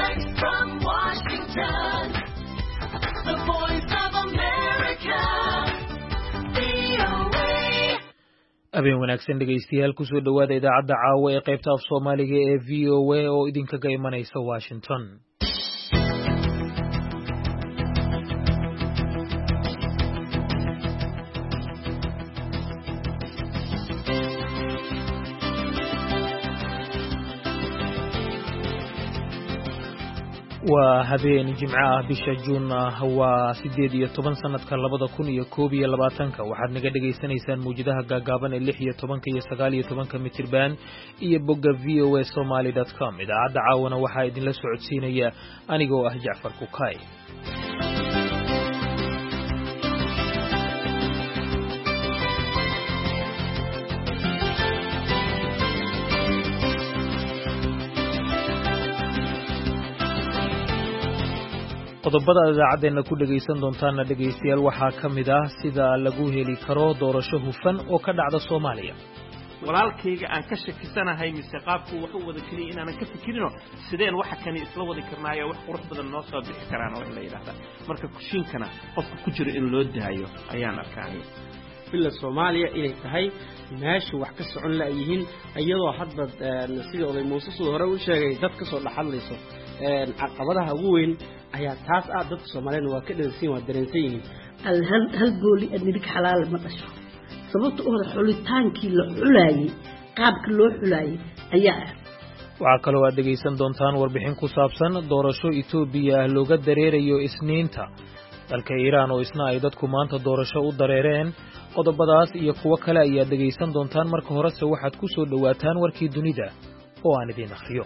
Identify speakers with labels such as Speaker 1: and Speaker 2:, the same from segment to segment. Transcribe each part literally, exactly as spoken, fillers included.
Speaker 1: Direct from Washington, the voice of America, V O A.
Speaker 2: habeen wanaagsan dhegaystayaal kusoo dhawaada idaacadda caawa ee qaybta af Soomaaliga ee V O A oo idinkaga imanaysa Washington. waa habeen jimco ah bisha Juun waa sideed iyo toban sanadka labada kun iyo koob iyo labaatanka waxaad naga dhageysanaysaan muujadaha gaagaaban ee lix iyo tobanka iyo sagaal iyo tobanka mitirban iyo bogga v o a somali dot com. idaacadda caawana waxaa idinla socodsiinaya anigoo ah Jacfar Kukay. qodobada idaacaddeena ku dhagaysan doontaana dhagaystayaal waxaa ka mid ah sida lagu heli karo doorasho hufan oo ka dhacda Soomaaliya.
Speaker 3: walaalkayga aan ka shakisanahay mise qaabku wuxuu wada kaliya inaan ka fikirino sideen waxa kani isla wadi karnaayo wax qurux badan noo soo bixi karaan oo la yiraahdo marka kushiinkana qofka ku jira in loo daayo ayaan arkaanay
Speaker 4: billa Soomaaliya inay tahay meesha wax ka socon la yihiin ayadoo hadba sidoo ay Muuse soo hore u sheegay dad ka soo dhaxalayso een caqabadaha ugu weyn ayaa taas ah dadka Soomaaliyeed waa ka dhansiin waa dareensan yihiin
Speaker 5: hal hal hal booli adnig xalaal ma dhasho sababtoo ah xulitaankii la xulayay qaabka loo xulayay ayaa
Speaker 2: waxaa kaloo aad dhagaysan doontaan warbixin ku saabsan doorasho Itoobiya looga dareerayo Isniinta dalka Iiraan oo isna ay dadku maanta doorasho u dareereen. qodobadaas iyo kuwa kale ayaa dhagaysan doontaan marka horese waxaad ku soo dhawaataan warkii dunida oo aan idin akhriyo.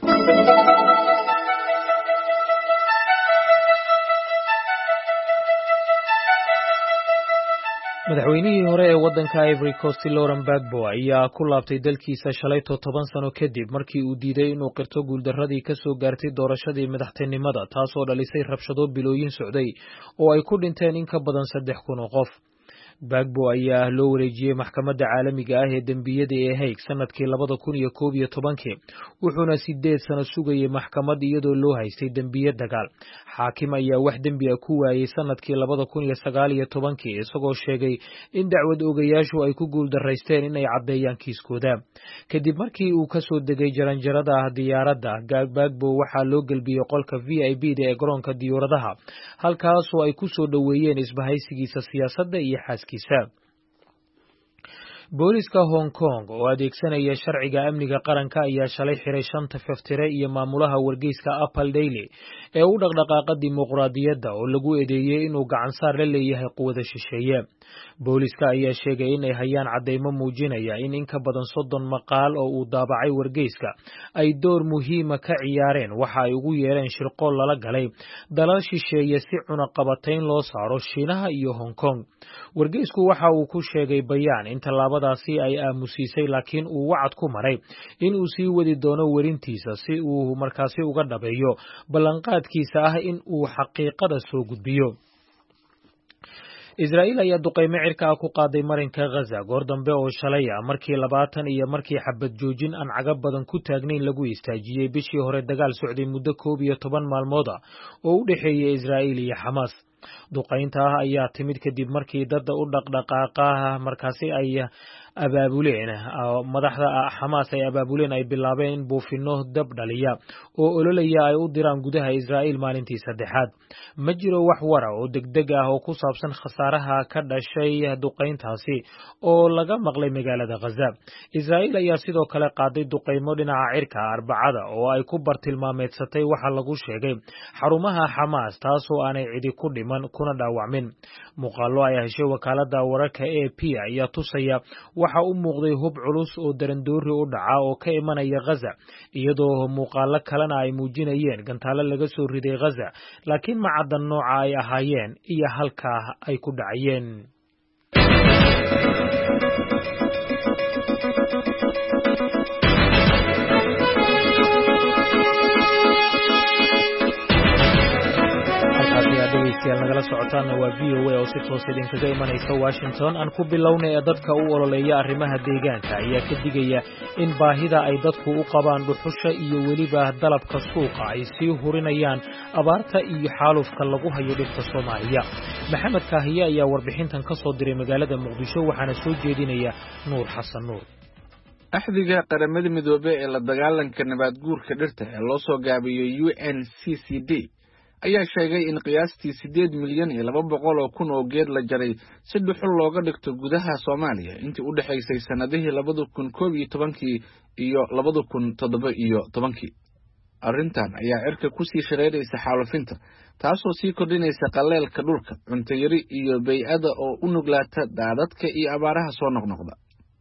Speaker 2: madaxweynihii hore ee waddanka Ivory Coast Laurent Gbagbo ayaa ku laabtay dalkiisa shalay toban sano kadib markii uu diiday inuu qirto guuldarradii ka soo gaartay doorashadii madaxtinimada taasoo dhalisay rabshado bilooyin socday oo ay ku dhinteen in ka badan saddex kun oo qof. Gbagbo ayaa loo wareejiyey maxkamadda caalamiga ah ee dembiyada ee Hague sanadkii labada kun iyo koob iyo tobankii wuxuuna sideed sano sugayay maxkamad iyadoo loo haystay dembiye dagaal. xaakim ayaa wax dembi ah ku waayay sanadkii labada kun iyo sagaal iyo tobankii isagoo sheegay in dacwad ogayaashu ay ku guuldaraysteen inay caddeeyaan kiiskooda. kadib markii uu ka soo degay jaranjarada diyaaradda Gbagbo waxaa loo gelbiyey qolka V I P da ee garoonka diyaaradaha halkaasoo ay ku soo dhoweeyeen isbahaysigiisa siyaasadda iyo xaaskiisa. booliska Hong Kong oo adeegsanaya sharciga amniga qaranka ayaa shalay xiray shanta faftire iyo maamulaha wargeyska Apple Daily ee u dhaqdhaqaaqa dimuqraadiyadda oo lagu eedeeyay inuu gacan saar la leeyahay quwada shisheeye. booliska ayaa sheegay in ay hayaan cadeymo muujinaya in in ka badan soddon maqaal oo uu daabacay wargeyska ay door muhiima ka ciyaareen waxa ay ugu yeereen shirqool lala galay dalal shisheeye si cunaqabatayn loo saaro Shiinaha iyo Hong Kong. wargeysku waxa uu ku sheegay bayaan in tallaabadaasi ay aamusisay laakiin uu wacad ku maray in uu sii wadi doono werintiisa si uu markaasi uga dhabeeyo ballanqaadkiisa ah in uu xaqiiqada soo gudbiyo. Israa'iil ayaa duqeymo cirka ah ku qaaday marinka Gaza goor dambe oo shalay ah markii labaatan iyo markii xabad joojin aan caga badan ku taagnayn lagu istaajiyey bishii hore dagaal socday muddo koob iyo toban maalmood ah oo u dhexeeyay Israa'iil iyo Xamaas. duqeynta ah ayaa timid kadib markii dadda u dhaqdhaqaaqa markaasi ay abaabuleen madaxda Xamaas ay abaabuleen ay bilaabeen in buufino dab dhaliya oo ololaya ay u diraan gudaha Israa'iil maalintii saddexaad. ma jiro wax wara oo degdeg ah oo ku saabsan khasaaraha ka dhashay duqeyntaasi oo laga maqlay magaalada Gaza. Israa'iil ayaa sidoo kale qaaday duqeymo dhinaca cirka Arbacada oo ay ku bartilmaameedsatay waxa lagu sheegay xarumaha Xamaas taasoo aanay cidi ku dhiman kuna dhaawacmin. muuqaallo ay heshay wakaaladda wararka A P ayaa tusaya waxa uu muuqday hub culus oo darandoori u dhaca oo ka imanaya Gaza iyadoo muuqaallo kalena ay muujinayeen gantaalo laga soo riday Gaza laakiin ma cadda nooca ay ahaayeen iyo halka ay ku dhacayeen. dhegeystayaal nagala socotaana waa v o a oo si toos idinkaga imanaysa Washington aan ku bilownay ee dadka u ololeeya arrimaha deegaanka ayaa ka digaya in baahida ay dadku u qabaan dhuxusha iyo weliba dalabka suuqa ay sii hurinayaan abaarta iyo xaalufka lagu hayo dhirta Soomaaliya. Maxamed Kaahiye ayaa warbixintan ka soo diray magaalada Muqdisho waxaana soo jeedinaya Nuur Xasan Nuur.
Speaker 6: axdiga qaramada midoobay ee la dagaalanka nabaad guurka dhirta ee loo soo gaabiyo U N C C D ayaa sheegay in qiyaastii sideed milyan iyo laba boqol oo kun oo geed la jaray si dhuxul looga dhigto gudaha Soomaaliya intii u dhaxaysay sanadihii labada kun koob iyo tobankii iyo labada kun toddoba iyo tobankii. arrintan ayaa cirka ku sii shareeraysa xaalufinta taasoo sii kordhinaysa qaleelka dhulka, cunto yari iyo bay'ada oo u nuglaata daadadka iyo abaaraha soo noqnoqda.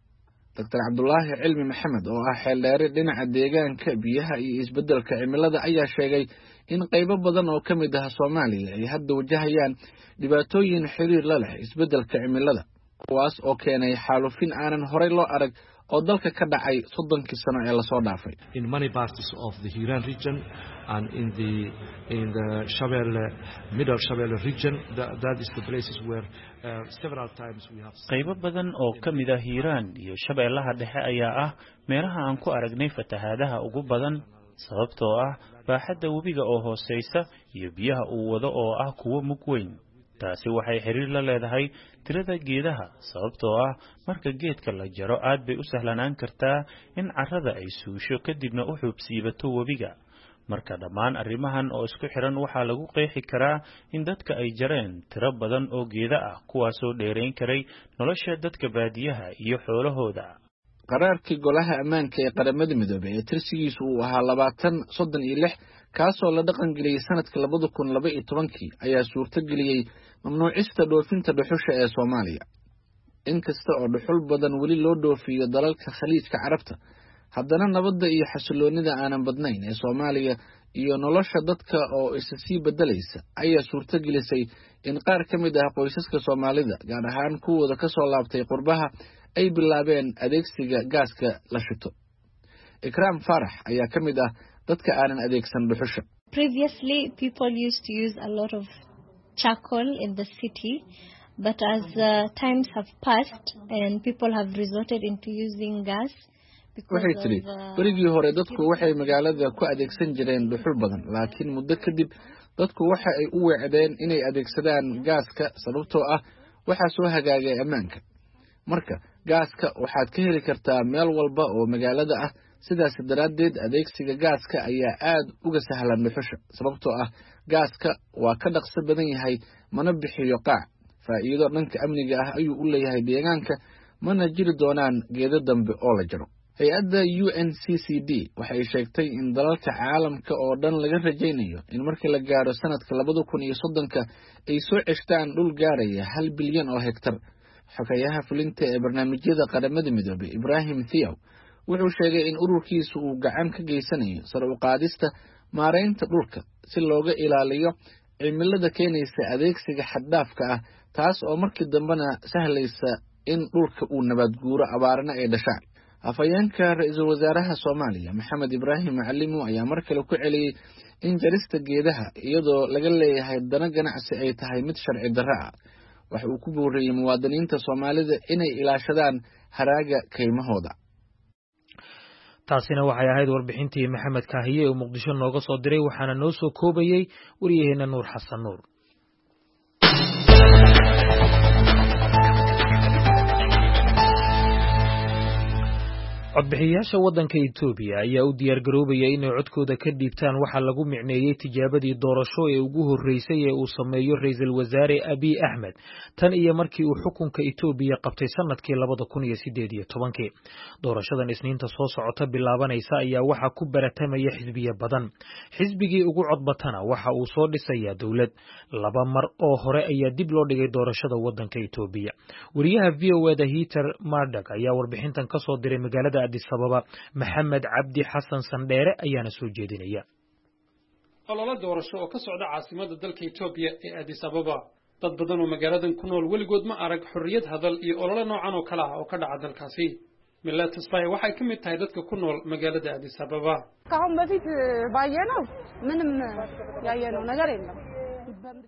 Speaker 6: Doctor Cabdullaahi Cilmi Maxamed oo ah xeeldheere dhinaca deegaanka, biyaha iyo isbeddelka cimilada ayaa sheegay in qaybo badan oo ka mid ah Soomaaliya ay hadda wajahayaan dhibaatooyin xiriir la leh isbeddelka cimilada, kuwaas oo keenay xaalufin aanan horey loo arag oo dalka ka dhacay soddonkii sano ee la soo dhaafay.
Speaker 7: In many parts of the Hiran region and in the in the Shabelle middle Shabelle region, that, that is the places where uh, several times we have
Speaker 8: qaybo badan oo ka mid ah Hiran iyo Shabeellaha Dhexe ayaa ah meelaha aan ku aragnay fatahaadaha ugu badan sababtoo ah baaxadda webiga oo hooseysa iyo biyaha uu wado oo ah kuwo mug weyn. taasi waxay xiriir la leedahay tirada geedaha sababtoo ah marka geedka la jaro aad bay u sahlanaan kartaa in carrada ay suusho kadibna u xubsiibato webiga. marka dhammaan arrimahan oo isku xiran waxaa lagu qeexi karaa in dadka ay jareen tiro badan oo geeda ah kuwaasoo dheerayn karay nolosha dadka baadiyaha iyo xoolahooda.
Speaker 6: qaraarkii golaha ammaanka ee qaramada midoobay ee tirsigiisu uu ahaa labaatan soddon iyo lix kaasoo la dhaqan geliyey sanadka labada kun laba iyo tobankii ayaa suurto geliyey mamnuucista dhoofinta dhuxusha ee Soomaaliya. inkasta oo dhuxul badan weli loo dhoofiyo dalalka khaliijka Carabta, haddana nabadda iyo xasiloonida aanan badnayn ee Soomaaliya iyo nolosha dadka oo isa sii bedelaysa ayaa suurto gelisay in qaar ka mid ah qoysaska Soomaalida, gaar ahaan kuwooda ka soo laabtay qurbaha, ay bilaabeen adeegsiga gaaska la shito. Ikraam Farax ayaa ka mid ah dadka aanan adeegsan dhuxusha.
Speaker 9: Previously, people used to use a lot of charcoal in the city, but as uh, times have passed and people have resorted into using gas.
Speaker 6: waxay tiri berigii hore dadku waxay magaalada ku adeegsan jireen dhuxul badan, laakiin muddo kadib dadku waxa ay u weecdeen inay adeegsadaan gaaska sababtoo ah waxaa soo hagaagay ammaanka. marka gaaska waxaad ka heli kartaa meel walba oo magaalada ah, sidaas daraaddeed adeegsiga gaaska ayaa aad uga sahlan dhuxusha sababtoo ah gaaska waa ka dhaqso badan yahay mana bixiyo qaac. faa'iido dhanka amniga ah ayuu u leeyahay deegaanka, mana jiri doonaan geedo dambe oo la jaro. hay-adda U N C C D waxay sheegtay in dalalka caalamka oo dhan laga rajaynayo in markii la gaaro sanadka labada kun iyo soddonka ay soo ceshtaan dhul gaaraya hal bilyan oo hektar. xogayaha fulinta ee barnaamijyada qaramada midoobay Ibrahim Thiaw wuxuu sheegay in ururkiisu uu gacan ka geysanayo sare u qaadista maareynta dhulka si looga ilaaliyo cimilada keenaysa adeegsiga xad-dhaafka ah, taas oo markii dambena sahlaysa in dhulka uu nabaad guuro abaarna ay dhashaan. afayeenka ra'iisul wasaaraha Soomaaliya Maxamed Ibraahim Macalimo ayaa mar kale ku celiyey in jarista geedaha iyadoo laga leeyahay dana ganacsi ay tahay mid sharci darro ah. waxa uu ku booriyey muwaadiniinta Soomaalida inay ilaashadaan haraaga kaymahooda.
Speaker 2: taasina waxay ahayd warbixintii Maxamed Kaahiye oo Muqdisho nooga soo diray, waxaana noo soo koobayay wariyaheena Nuur Xasan Nuur. codbixiyayaasha waddanka Itoobiya ayaa u diyaar garoobaya inay codkooda ka dhiibtaan waxa lagu micneeyay tijaabadii doorasho ee ugu horeysay ee uu sameeyo ra'iisul wasaare Abiy Ahmed tan iyo markii uu xukunka Itoobiya qabtay sanadkii labada kun iyo siddeed iyo tobankii. doorashadan isniinta soo socota bilaabanaysa ayaa waxa ku baratamaya xisbiyo badan. xisbigii ugu codbatana waxa uu soo dhisayaa dawlad. laba mar oo hore ayaa dib loo dhigay doorashada waddanka Itoobiya. wariyaha V O A da Heather Mardak ayaa warbixintan ka soo diray magaalada Addis Ababa. Maxamed Cabdi Xasan Sandheere ayaana soo jeedinaya.
Speaker 10: olole doorasho oo ka socda caasimada dalka Itoobiya ee Addis Ababa. dad badan oo magaaladan ku nool weligood ma arag xorriyad hadal iyo olole noocan oo kala ah oo ka dhaca dalkaasi. Milad Tasfaye waxay ka mid tahay dadka ku nool magaalada Addis Ababa.
Speaker 11: Kahun bafit baayano minam yaayano nagar yeelam.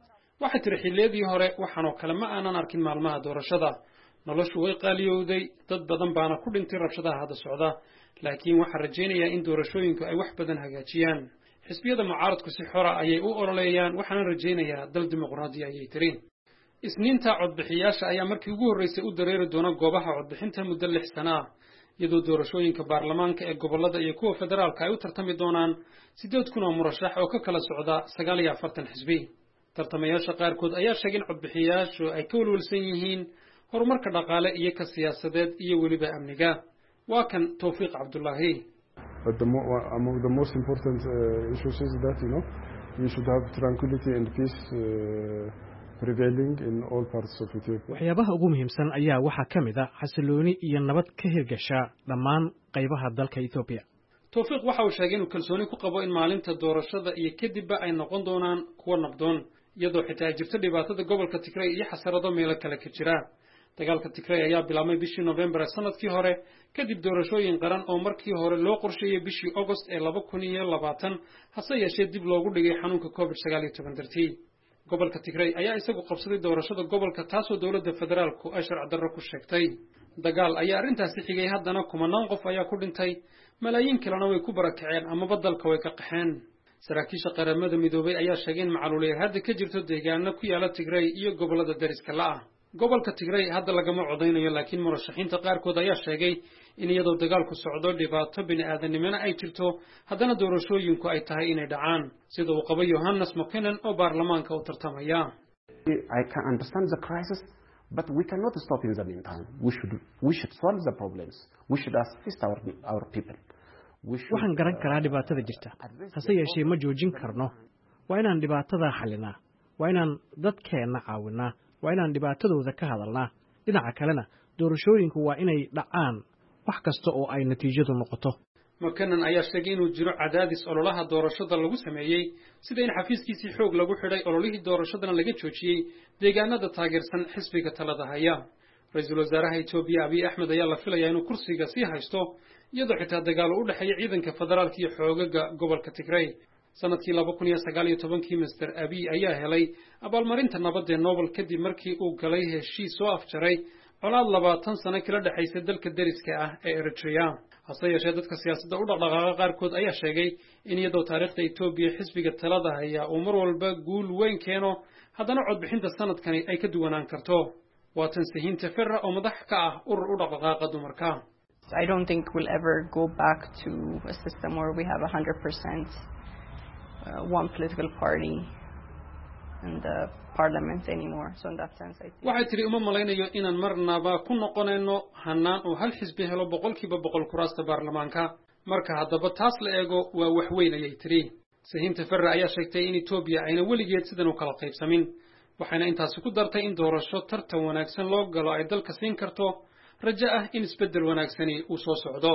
Speaker 10: waxay tiri xilliyadii hore waxaan oo kale ma aanan arkin maalmaha doorashada noloshu way qaaliyowday dad badan baana ku dhintay rabshadaha hadda socda laakiin waxaan rajaynayaa in doorashooyinku ay wax badan hagaajiyaan xisbiyada mucaaradku si xora ayay u ololeeyaan waxaana rajaynayaa dal dimuqraadi ayay tiri isniinta codbixiyaasha ayaa markii ugu horreysay u dareeri doona goobaha codbixinta muddo lix sano ah iyadoo doorashooyinka baarlamaanka ee gobollada iyo kuwa federaalka ay u tartami doonaan siddeed kun oo murashax oo ka kala socda sagaal iyo afartan xisbi tartamayaasha qaarkood ayaa sheegay in codbixiyaashu ay ka walwalsan yihiin horumarka dhaqaale iyo ka siyaasadeed iyo weliba amniga waa kan tawfiiq cabdullaahi
Speaker 11: But the more, among the most important uh, issues is that, you know, we should have tranquility and peace uh, prevailing in all parts of Ethiopia.
Speaker 12: waxyaabaha ugu muhiimsan ayaa waxaa ka mid ah xasilooni iyo nabad ka hirgasha dhammaan qaybaha dalka Ethiopia.
Speaker 10: tawfiiq waxa uu sheegay inuu kalsooni ku qabo in maalinta doorashada iyo kadibba ay noqon doonaan kuwa nabdoon iyadoo xitaa ay jirto dhibaatada gobolka Tigray iyo xasarado meelo kale ka jira dagaalka Tigray ayaa bilaabmay bishii November sanadkii hore kadib doorashooyin qaran oo markii hore loo qorsheeyay bishii August ee laba kun iyo labaatan hase yeeshee dib loogu dhigay xanuunka covid sagaal iyo toban dartii gobolka Tigray ayaa isagu qabsaday doorashada gobolka taasoo dawladda federaalku ay sharci darro ku sheegtay dagaal ayaa arrintaasi xigay haddana kumanaan qof ayaa ku dhintay malaayiin kalena way ku barakaceen ama badalka way ka qaxeen saraakiisha qaramada midoobay ayaa sheegay in macluuleed hadda ka jirto deegaano ku yaala Tigray iyo gobolada dariska la ah gobolka Tigray hadda lagama codeynayo laakiin murashaxiinta qaarkood ayaa sheegay in iyadoo dagaalku socdo dhibaato bini'aadanimana ay jirto haddana doorashooyinku ay tahay inay dhacaan sida uu qabo Johannes Mokenen oo baarlamaanka u tartamaya
Speaker 13: I can understand the crisis but we cannot stop in the meantime we should we should solve the problems we should assist our our people
Speaker 12: waxaan garan karaa dhibaatada jirta hase yeeshee ma joojin karno waa inaan dhibaatada xalinaa waa inaan dadkeena caawinaa waa inaan dhibaatadooda ka hadalnaa dhinaca kalena doorashooyinku waa inay dhacaan wax kasta oo ay natiijadu noqoto
Speaker 10: Mokenen ayaa sheegay inuu jiro cadaadis ololaha doorashada lagu sameeyay sida in xafiiskiisii xoog lagu xidhay ololihii doorashadana laga joojiyay deegaanada taageersan xisbiga talada haya ra'iisul wasaaraha Itoobiya Abiy Ahmed ayaa la filayaa inuu kursiga sii haysto iyadoo xitaa dagaal u dhaxeeya ciidanka federaalka iyo xoogaga gobolka Tigray sanadkii laba kun iyo sagaal iyo toban-kii Mister Abiy ayaa helay abaalmarinta nabadda Nobel kadib markii uu galay heshiis soo afjaray colaad labaatan sano kala dhaxaysa dalka dariska ah ee Eritrea hase yeeshee dadka siyaasadda u dhaqdhaqaaqa qaarkood ayaa sheegay in iyadoo taariikhda Itoobiya xisbiga talada haya uu mar walba guul weyn keeno haddana codbixinta sanadkani ay ka duwanaan karto waa tan Sahin Teferra oo madax ka ah urur u dhaqdhaqaaqa dumarka
Speaker 14: I don't think we'll ever go back to a system where we have one hundred percent uh, one political party in the parliament anymore so in that sense I think
Speaker 10: waxay tiri uma malaynayo inaan marnaba ku noqonayno hanaan oo hal xisbi helo boqolkiiba boqol kuraasta baarlamaanka marka haddaba taas la eego waa wax weyn ayay tiri Sahin Teferra ayaa sheegtay in Itoobiya ayna weligeed sidan u kala qaybsamin waxayna intaasi ku dartay in doorasho tartan wanaagsan loo galo ay dalka siin karto rajo ah in isbedel wanaagsani uu soo socdo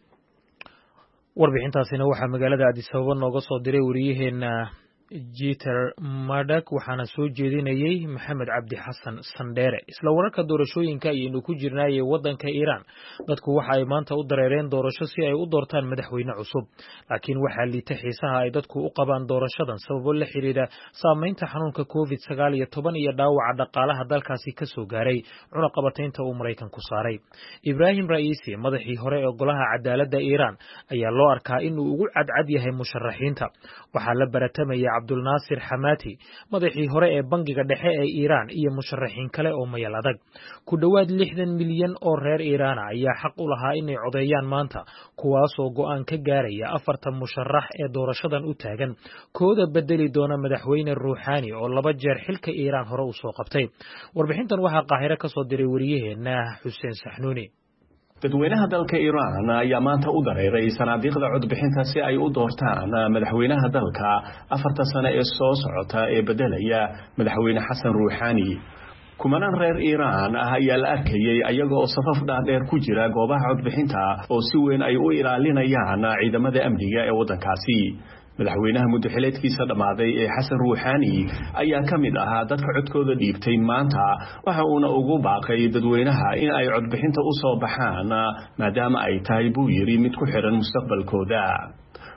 Speaker 2: warbixintaasina waxaa magaalada Addis Ababa nooga soo diray wariyaheena Jeter Madak waxaana soo jeedinayay Maxamed Cabdi Xasan Sandere isla wararka doorashooyinka ayaynu ku jirnay wadanka Iran dadku waxa ay maanta u dareereen doorasho si ay u doortaan madaxweyne cusub laakiin waxa liita xiisaha ay dadku u qabaan doorashadan sababo la xiriira saameynta xanuunka covid sagaal iyo toban iyo dhaawaca dhaqaalaha dalkaasi ka soo gaaray cunaqabataynta uu Mareykanku saaray Ibrahim Raisi madaxii hore ee golaha cadaaladda Iran ayaa loo arkaa inuu ugu cadcad yahay musharaxiinta waxa la baratamaya Abdul Nasir Hamati madaxii hore ee bangiga dhexe ee Iran iyo musharaxiin kale oo mayal adag ku dhawaad lixdan milyan oo reer Iran ayaa xaq u lahaa inay codeeyaan maanta kuwaas oo go'aan ka gaaraya afartan musharax ee doorashadan u taagan kooda bedeli doona madaxweyne Ruuxaani oo laba jeer xilka Iran hore u soo qabtay warbixintan waxa Qaahire ka soo diray wariyaheena Xuseen Saxnuuni
Speaker 15: dadweynaha dalka Iran ayaa maanta u dareeray sanaadiiqda codbixinta si ay u doortaan madaxweynaha dalka afarta sano ee soo socota ee bedelaya madaxweyne Xasan Ruuxaani kumanaan reer Iran ah ayaa la arkayay ayaga oo safaf dhaadheer ku jira goobaha codbixinta oo si weyn ay u ilaalinayaan ciidamada amniga ee wadankaasi madaxweynaha muddaxileedkiisa dhamaaday ee Xasan Ruuxaani ayaa ka mid ahaa dadka codkooda dhiibtay maanta waxa uuna ugu baaqay dadweynaha in ay codbixinta u soo baxaan maadaama ay tahay buu yiri mid ku xiran mustaqbalkooda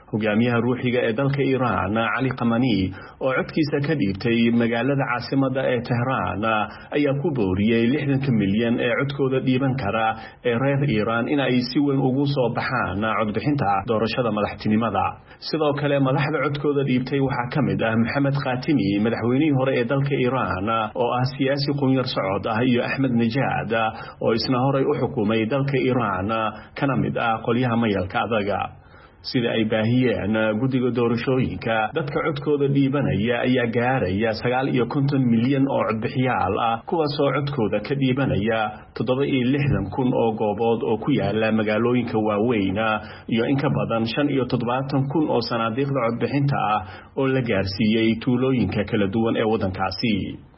Speaker 15: hogaamiyaha ruuxiga ee dalka Iran Ali Khamenei oo codkiisa ka dhiibtay magaalada caasimadda ee Tehran ayaa ku booriyay lixdan milyan ee codkooda dhiiban kara ee reer Iran in ay si weyn ugu soo baxaan codbixinta doorashada madaxtinimada sidoo kale madaxda codkooda dhiibtay waxaa ka mid ah Mohamed Khatami madaxweynihii hore ee dalka Iran oo ah siyaasi qunyar socod ah iyo Ahmed Najad oo isna horay u xukumay dalka Iran kana mid ah qolyaha mayalka adaga sida ay baahiyeen guddiga doorashooyinka dadka codkooda dhiibanaya ayaa gaaraya sagaal iyo konton milyan oo codbixiyaal ah kuwaas oo codkooda ka dhiibanaya toddoba iyo lixdan kun oo goobood oo ku yaala magaalooyinka waaweyn iyo in ka badan shan iyo toddobaatan kun oo sanaadiiqda codbixinta ah oo la gaarsiiyey tuulooyinka kala duwan ee waddankaasi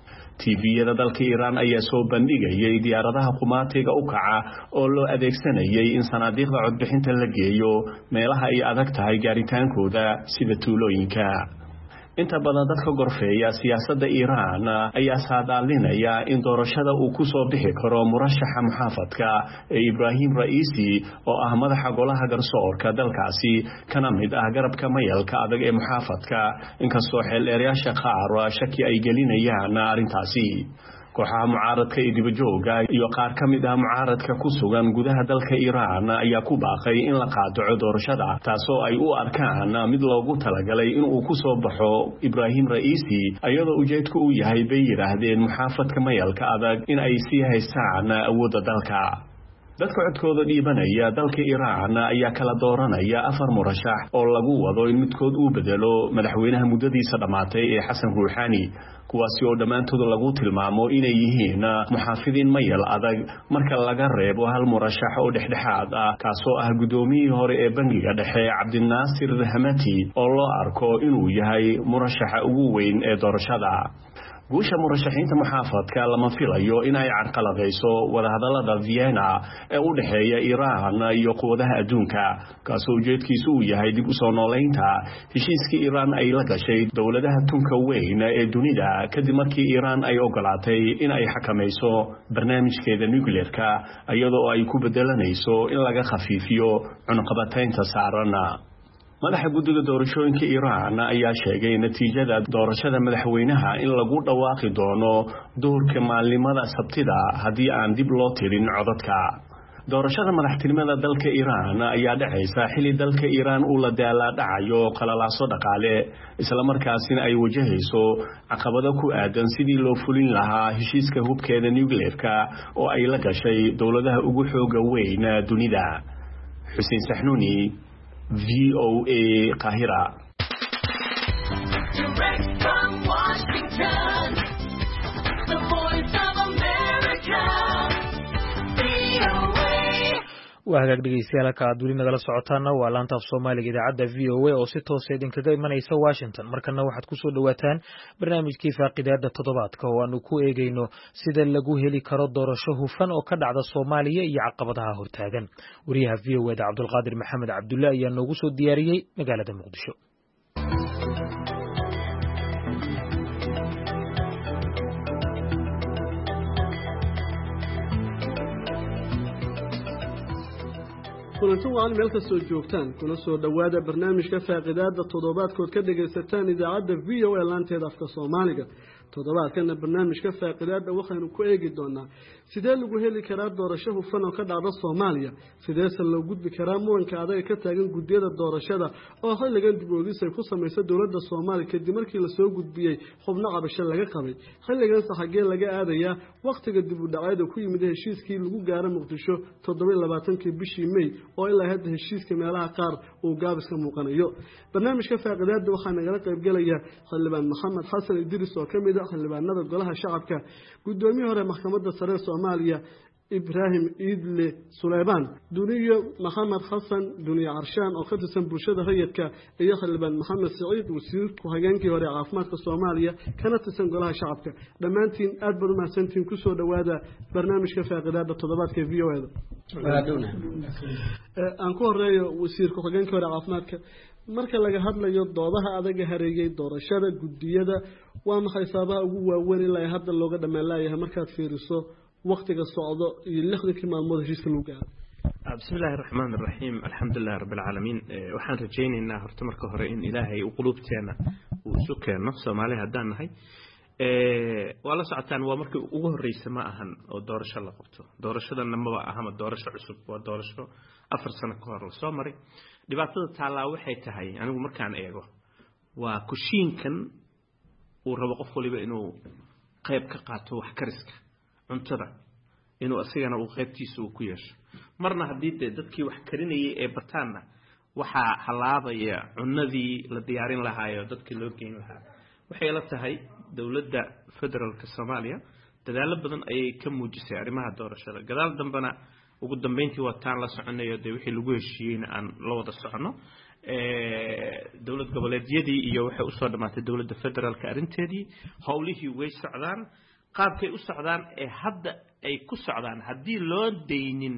Speaker 15: tviyada dalka Iran ayaa soo bandhigayay diyaaradaha qumaatiga u kaca oo loo adeegsanayay in sanaadiiqda codbixinta la geeyo meelaha ay adag tahay gaaritaankooda sida tuulooyinka inta badan dadka gorfeeya siyaasadda Iran ayaa saadaalinaya in doorashada uu ku soo bixi karo murashaxa muxaafadka ee Ibrahim Raisi oo ah madaxa golaha garsoorka dalkaasi kana mid ah garabka mayalka adag ee muxaafadka inkastoo xeelerayaasha qaar shaki ay gelinayaan arrintaasi kooxaha mucaaradka ee dibajooga iyo qaar ka mid ah mucaaradka ku sugan gudaha dalka Iran ayaa ku baaqay in la qaadaco doorashada taasoo ay u arkaan mid loogu talagalay in uu ku soo baxo Ibrahim Raisi ayadoo ujeedku uu yahay bay yiraahdeen muxaafadka mayalka adag in ay sii haystaan awoodda dalka dadka codkooda dhiibanaya dalka Iran ayaa kala dooranaya afar murashax oo lagu wado in midkood uu bedelo madaxweynaha muddadiisa dhamaatay ee Xasan Ruuxani kuwaasi oo dhammaantood lagu tilmaamo inay yihiin muxaafidiin mayal adag marka laga reebo hal murashax oo dhexdhexaad ah kaasoo ah gudoomiyihii hore ee bangiga dhexe Cabdinaasir Hamati oo loo arko inuu yahay murashaxa ugu weyn ee doorashada guusha murashaxiinta muxaafadka lama filayo in ay carqaladayso wadahadalada Vienna ee u dhaxeeya Iran iyo quwadaha adduunka kaasoo ujeedkiisu uu yahay dib u soo nooleynta heshiiskii Iran ay la gashay dowladaha tunka weyn ee dunida kadib markii Iran ay ogolaatay in ay xakamayso barnaamijkeeda nuclearka iyadoo ay ku bedelanayso in laga khafiifiyo cunqabataynta saaran madaxa guddiga doorashooyinka Iran ayaa sheegay natiijada doorashada madaxweynaha in lagu dhawaaqi doono doorka maalimada Sabtida haddii aan dib loo tirin codadka doorashada madaxtinimada dalka Iran ayaa dhacaysa xilli dalka Iran uu la daalaa dhacayo qalalaaso dhaqaale isla markaasina ay wajahayso caqabado ku aadan sidii loo fulin lahaa heshiiska hubkeeda nuclearka oo ay la gashay dowladaha ugu xooga weyn dunida Xuseen Saxnuuni V O A Kahira.
Speaker 1: Direct from Washington, the voice of America, V O A.
Speaker 2: waa hagaag dhegeystayaal halka aad weli nagala socotaana waa laanta af Soomaaliga idaacadda V O A oo si toos ah idinkaga imanaysa Washington markana waxaad ku soo dhawaataan barnaamijkii faaqidaada toddobaadka oo aanu ku eegayno sida lagu heli karo doorasho hufan oo ka dhacda Soomaaliya iyo caqabadaha hortaagan wariyaha V O A da Cabdulqaadir Maxamed Cabdulle ayaa noogu soo diyaariyay magaalada Muqdisho
Speaker 16: kulanti wacan meel kastoo joogtaan kuna soo dhowaada barnaamijka faaqidaada toddobaadkood ka dhagaysataan idaacadda V O A laanteeda afka Soomaaliga toddobaadkana barnaamijka faaqidaada waxaynu ku eegi doonaa sidee lagu heli karaa doorasho hufan oo ka dhacda Soomaaliya sideese loo gudbi karaa muranka adag ka taagan gudiyada doorashada oo xilligan dib u eegis ay ku sameysay dowladda Soomaaliya kadib markii la soo gudbiyay xubno cabasho laga qabay xilligan saxagee laga aadaya waqtiga dib u dhaceed ku yimid heshiiskii lagu gaaray Muqdisho toddoba iyo labaatankii bishii May oo ilaa hadda heshiiska meelaha qaar uu gaabiska muuqanayo barnaamijka faaqidaada waxaa nagala qayb galaya xildhibaan Maxamed Xasan Idris oo kamid ah xildhibaanada golaha shacabka gudoomiye hore maxkamadda sare Soomaaliya Ibrahim Idle Suleyman Duniyo Maxamed Xasan Duniyo Arshaan oo ka tirsan bulshada rayidka iyo xildhibaan Maxamed Saciid wasiir ku xigeenkii hore caafimaadka Soomaaliya kana tirsan golaha shacabka dhamaantiin aad baad u mahadsantiin ku soo dhawaada barnaamijka faaqidaada toddobaadka V O A aan ku horeeyo wasiir ku xigeenkii hore caafimaadka marka laga hadlayo doodaha adaga hareeyay doorashada gudiyada waa maxay sababaha ugu waaweyn ilaa hadda looga dhamaan laayahay markaad fiiriso waqtiga socdo iyo lixdankii maalmood heshiiska lagu gaaray
Speaker 3: بسم الله الرحمن الرحيم الحمد لله رب العالمين waxaan rajaynaynaa horta marka hore in ilaahay uu qulubteena uu isu keeno Soomaaliya hadaan nahay ee wala socotaan waa markii ugu horeysay ma ahan oo doorasho la qabto doorashadan ma aha doorasho cusub waa doorasho afar sano ka hor la soo maray dhibaatada taala waxay tahay anigu markaan eego waa kushiinkan uu rabo qof waliba inuu qayb ka qaato wax kariska cuntada inuu asigana uu qaybtiisa uu ku yeesho marna hadii dadkii wax karinayay ee bataana waxa halaabaya cunadii la diyaarin lahaayo dadkii loo geyn lahaa waxay la tahay dawladda federaalka Soomaaliya dadaal badan ay ka muujisay arrimaha doorashada gadaal dambana ugu dambeyntii waa taan la soconayo de wixii lagu heshiiyay aan la wada socono ee dawlad goboleedyadii iyo waxay u soo dhamaatay dawladda federaalka arinteedii hawlihii way socdaan qaabkay u socdaan ee hadda ay ku socdaan hadii loo deynin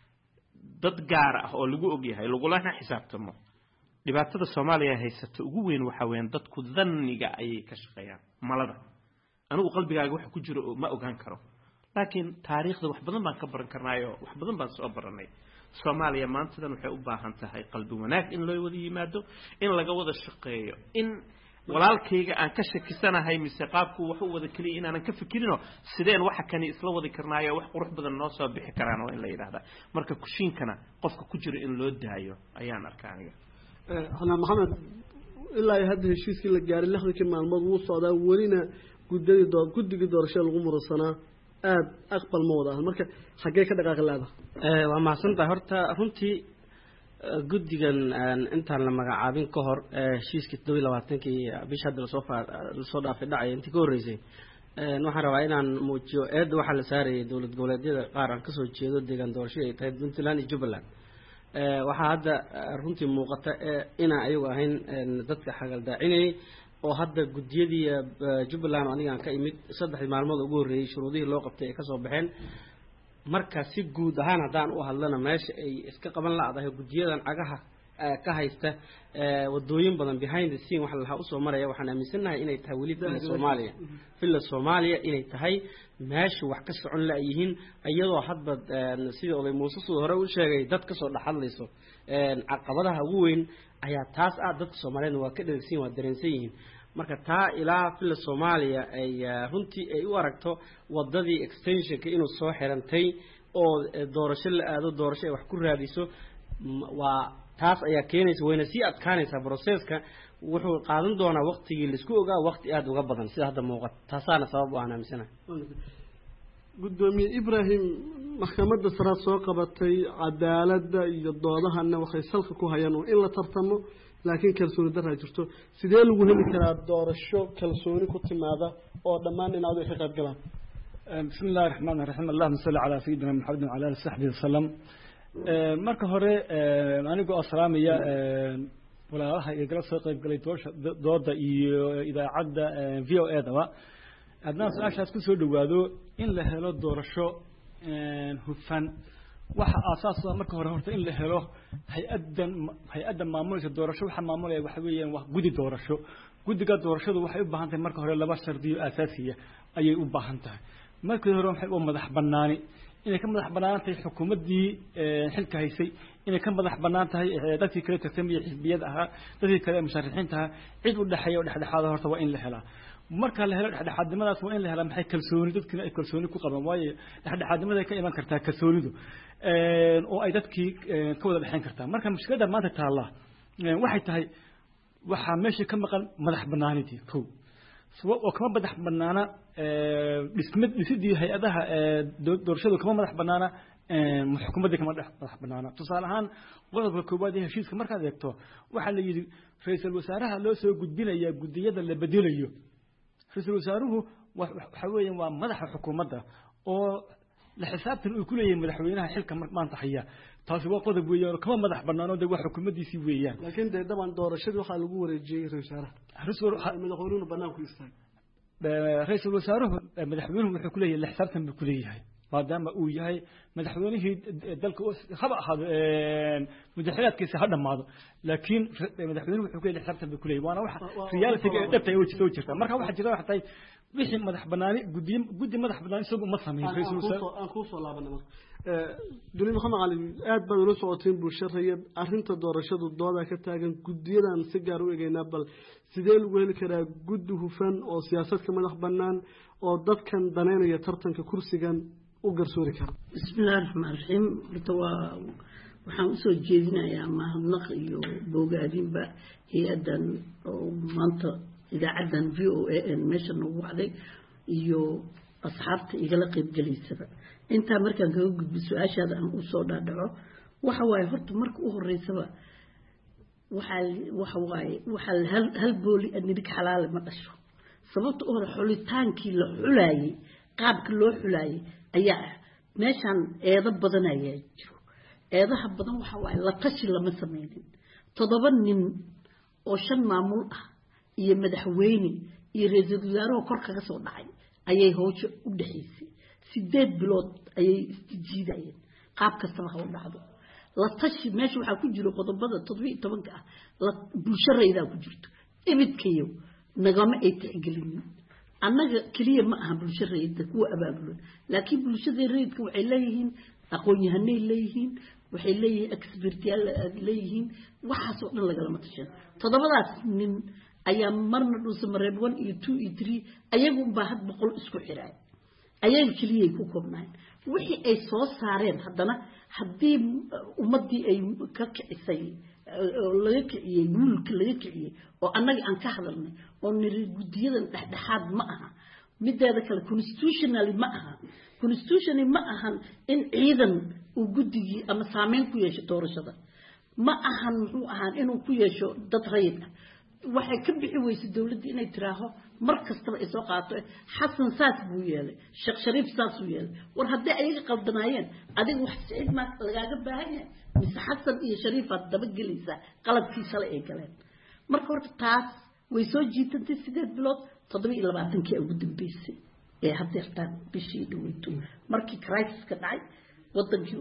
Speaker 3: dad gaar ah oo lagu ogyahay lagu laana xisaabtamo dhibaatada Soomaaliya haysato ugu weyn waxa weyn dadku dhanniga ay ka shaqeeyaan malada anigu qalbigaaga waxa ku jiro ma ogaan karo laakiin taariikhda wax badan baan ka baran karnaayo wax badan baan soo baranay Soomaaliya maantadan waxay u baahan tahay qalbi wanaag in loo wada yimaado in laga wada shaqeeyo in walaalkayga aan ka shakisanahay mise qaabku wax u wada kaliya inaan ka fikirino sideen waxa kani isla wada karnaayo wax qurux badan noo soo bixi karaan oo in la yiraahdo marka kushiinkana qofka ku jiro in loo daayo ayaan arkaa aniga
Speaker 16: ee ana maxamed ilaa hadda heshiiskii la gaaray lixdankii maalmood wuu socdaa welina guddiga dood guddiga doorashada lagu murasana aad aqbal ma wada marka xagee ka dhaqaaq laada
Speaker 4: ee waa mahadsantahay horta runtii guddigan intaan la magacaabin ka hor heshiiskii todoba iyo labaatankii bisha hadda soo soo dhaafay dhacay intii ka horeysay ee waxaan rabaa inaan muujiyo eed waxa la saarayay dawlad goboleedyada qaar aan ka soo jeedo deegaan doorashada ay tahay Puntland iyo Jubbaland ee waxa hadda runtii muuqata ina ayagu ahayn dadka xagal daacinay oo hadda guddiyadii Jubbaland aniga aan ka imid saddex maalmood ugu horeeyay shuruudihii loo qabtay ee ka soo baxeen marka si guud ahaan hadaan u hadlana meesha ay iska qaban laadahay guddiyadan cagaha ka haysta wadooyin badan behind the scene waxa la soo maraya waxaan aaminsanahay inay tahay wali filla Soomaaliya filla Soomaaliya inay tahay meesha wax ka socon la yihiin iyadoo hadba sidii oday Muuse soo hore u sheegay dad ka soo dhaxadlayso ee caqabadaha ugu weyn ayaa taas ah dadka Soomaaliyeed waa ka dhageysan waa dareensan yihiin marka taa ilaa filla Soomaaliya ay runtii ay u aragto wadadii extension-ka inuu soo xirantay oo doorasho la aado doorasho ay wax ku raadiso waa taas ayaa keenaysa wayna si adkaanaysa process-ka wuxuu qaadan doonaa waqtigii la isku ogaa waqti aad uga badan sida hadda muuqata taasaana sabab u ah aaminsanahay
Speaker 16: gudoomiye Ibrahim maxkamadda sare soo qabatay cadaaladda iyo doodahana waxay salka ku hayaan in la tartamo laakiin kalsooni darra jirto sidee lagu heli karaa doorasho kalsooni ku timaada oo dhammaan dhinacyadu ay ka qayb galaan
Speaker 17: bismillaahir rahmaanir rahiim allahumma salli ala sayyidina muhammad wa ala alihi sahbihi sallam marka hore anigu asalaamaya walaalaha iyo galab soo qayb galay dooda iyo idaacadda V O A daba adna su'aashaas ku soo dhawaado in la helo doorasho hufan waxa asaas ah marka hore horta in la helo hay-adan hay-adan maamulka doorasho waxa maamulaya waxa weeyaan wax gudi doorasho gudiga doorashadu waxay u baahan tahay marka hore laba shardiyo asaasiya ayay u baahan tahay marka hore waxay u madax banaani inay ka madax banaan tahay xukuumadii xilka haysay inay ka madax banaan tahay dadkii kale tartamaya xisbiyada aha dadkii kale musharaxiinta cid u dhaxeeyo dhexdhexaad horta waa in la helaa marka la helo dhexdhexaadnimadaas waa in la helaa maxay kalsooni dadkina ay kalsooni ku qabaan waayo dhexdhexaadnimada ka iman kartaa kalsoonidu ee oo ay dadkii ka wada dhaxayn kartaa marka mushkilada maanta taala waxay tahay waxa meesha ka maqan madax banaanidii kow oo kama madax banaana ee dhismad dhisidii hay'adaha doorashadu kama madax banaana ee xukuumadda kama madax banaana tusaale ahaan qodobka koowaad ee heshiiska markaad eegto waxa la yiri ra'iisul wasaaraha loo soo gudbinaya gudiyada la bedelayo ra'iisul wasaaruhu waxa weeyaan waa madaxa xukuumadda oo la xisaabtan uu ku leeyahay madaxweynaha xilka maanta haya taasi waa qodob weeyaan kama madax banaano de wax xukuumaddiisii weeyaan
Speaker 16: laakiin de daban doorashadu waxa lagu wareejiyay ra'iisul wasaaraha ra'iisul madaxweynuhu banaanku istaag
Speaker 17: ra'iisul wasaaruhu madaxweynuhu wuxuu ku leeyahay la xisaabtan buu ku leeyahay maadaama uu yahay madaxweynihii dalka haba ahaado madaxweynaadkiisa ha dhamaado laakiin madaxweynuhu wuxuu ku leeyahay xisaabtan bay ku leeyahay waana waxa reality ee dhabta ay soo jirta marka waxa jira waxa tahay wixii madax banaani guddi guddi madax banaani isagu ma sameeyo
Speaker 16: aan ku soo laabana marka duni maxamed cali aad baad ula socoteen bulshada arrinta doorashadu dooda ka taagan guddiyadan si gaar u eegaynaa bal sidee lagu heli karaa guddi hufan oo siyaasadka madax banaan oo dadkan daneynaya tartanka kursigan u garsoori kara
Speaker 5: bismillaahir rahmaanir rahiim horta waa waxaan usoo jeedinayaa mahadnaq iyo bogaadinba hay-adan oo maanta idaacadan v o a n meesha noogu wacday iyo asxaabta igala qaybgalaysaba intaa markaan kaga gudbo su-aashaada aan usoo dhaadhaco waxa waaye horta marka u horeysaba waxaa waxa waaye waxaa hal hal booli nidig xalaale ma dhasho sababta u hore xulitaankii la xulaayay qaabka loo xulaayay ayaa ah meeshaan eedo badan ayaa jiro eedaha badan waxa waaye la tashi lama sameynin toddoba nin oo shan maamul ah iyo madaxweyne iyo ra'iisul wasaaraha kor kaga soo dhacay ayay howsha u dhaxaysay sideed bilood ayay isjiidayeen qaab kastaba ha u dhacdo la tashi meesha waxaa ku jiro qodobada toddoba iyo tobanka ah la bulsho raydaa ku jirto ibidkayo nagama ay tixgelinin annaga keliya ma aha bulsho rayidda kuwa abaabulan laakiin bulshada rayidka waxay leeyihiin aqoon-yahanay leeyihiin waxay leeyihiin expertiyaal leeyihiin waxaasoo dhan lagalama tashan toddobadaas nin ayaa marna dhuusa mareeb one iyo two iyo three ayagu unbaa had boqol isku xiraay ayaga keliyay ku koobnaayeen wixii ay soo saareen haddana haddii ummaddii ay ka kicisay laga kiciyey wiilka laga kiciyey oo annaga aan ka hadalnay oo niri guddiyadan dhexdhexaad ma aha mideeda kale constitutionally ma aha constitutionally ma ahan in ciidan uu guddigii ama saameyn ku yeesho doorashada ma ahan muxuu ahaan inuu ku yeesho dad rayid ah waxay ka bixi weysay dawladda inay tiraaho mar kastaba ay soo qaato xasan saas buu yeelay sheekh shariif saas uu yeelay war haddii ayaga qaldanaayeen adiga wax sicid ma lagaaga baahan yahay mise xasan iyo shariif aad daba gelaysaa qaladkii shalay ay galeen marka horta taas way soo jiitantay sideed bilood toddoba iyo labaatankii ugu dambeysay ee haddeertaan bishii dhaweyto markii crisis-ka dhacay wadankii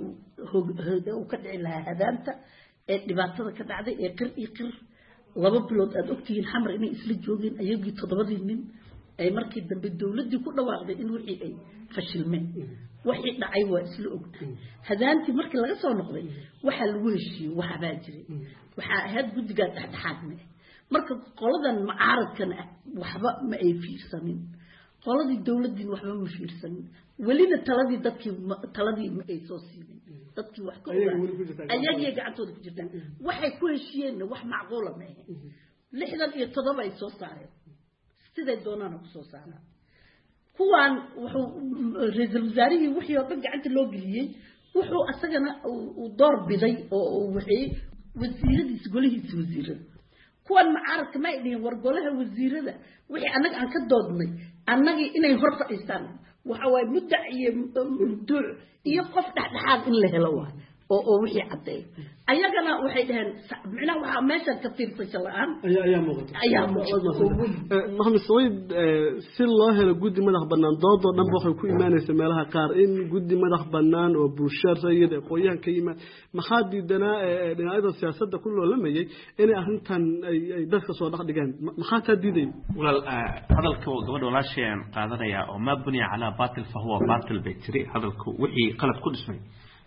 Speaker 5: uu ka dhici lahaa hadaanta ee dhibaatada ka dhacday ee qir iyo qir laba bilood aad ogtihiin xamar inay isla joogeen ayagii toddobadii nin ay markii dambe dawladdii ku dhawaaqday in wixii ay fashilmeen wixii dhacay waa isla ogtahay hadaantii markii laga soo noqday waxaa lagu heshiiyey waxbaa jiray waxaa ahayd guddigaa dhexdhexaadne marka qoladan mucaaradkana waxba ma ay fiirsanin qoladii dawladdiin waxba ma fiirsanin welina taladii dadkii taladii ma ay soo siinin dadkii wax ka ayagii gacantooda ku jirtaan waxay ku heshiiyeenna wax macquula ma ahayn lixdan iyo toddoba ay soo saareen siday doonaana ku soo saaraan kuwaan wuxuu ra'iisul wasaarihii wixii oo dhan gacanta loo geliyey wuxuu asagana uu door biday oo wixii wasiiradiisa golihiisa wasiirada kuwan mucaaradka ma ay dhihin war golaha wasiirada wixii annaga aan ka doodnay annagii inay hor fadhiistaan waxa waaye muddac iyo mabduuc iyo qof dhexdhexaad in la helo waay oo oo wixii caddeey ayagana waxay dhaheen micnaha waxaa meeshaan ka fiirsasho la-aan
Speaker 16: ayaa muuqata
Speaker 5: ayaa muuqata
Speaker 16: maxamed saciid si loo helo guddi madax bannaan doodoo dhanba waxay ku imaanaysaa meelaha qaar in guddi madax bannaan oo bulsho rayid aqoon-yahan ka yimaad maxaa diidanaa dhinacyada siyaasadda ku loolamayay inay arrintan ay dadka soo dhex dhigaan maxaa taa diidaya
Speaker 3: walaal hadalka gabadha walaasheen qaadanayaa oo maa buniya calaa baatil fa huwa baatil bay tiri hadalku wixii qalad ku dhismay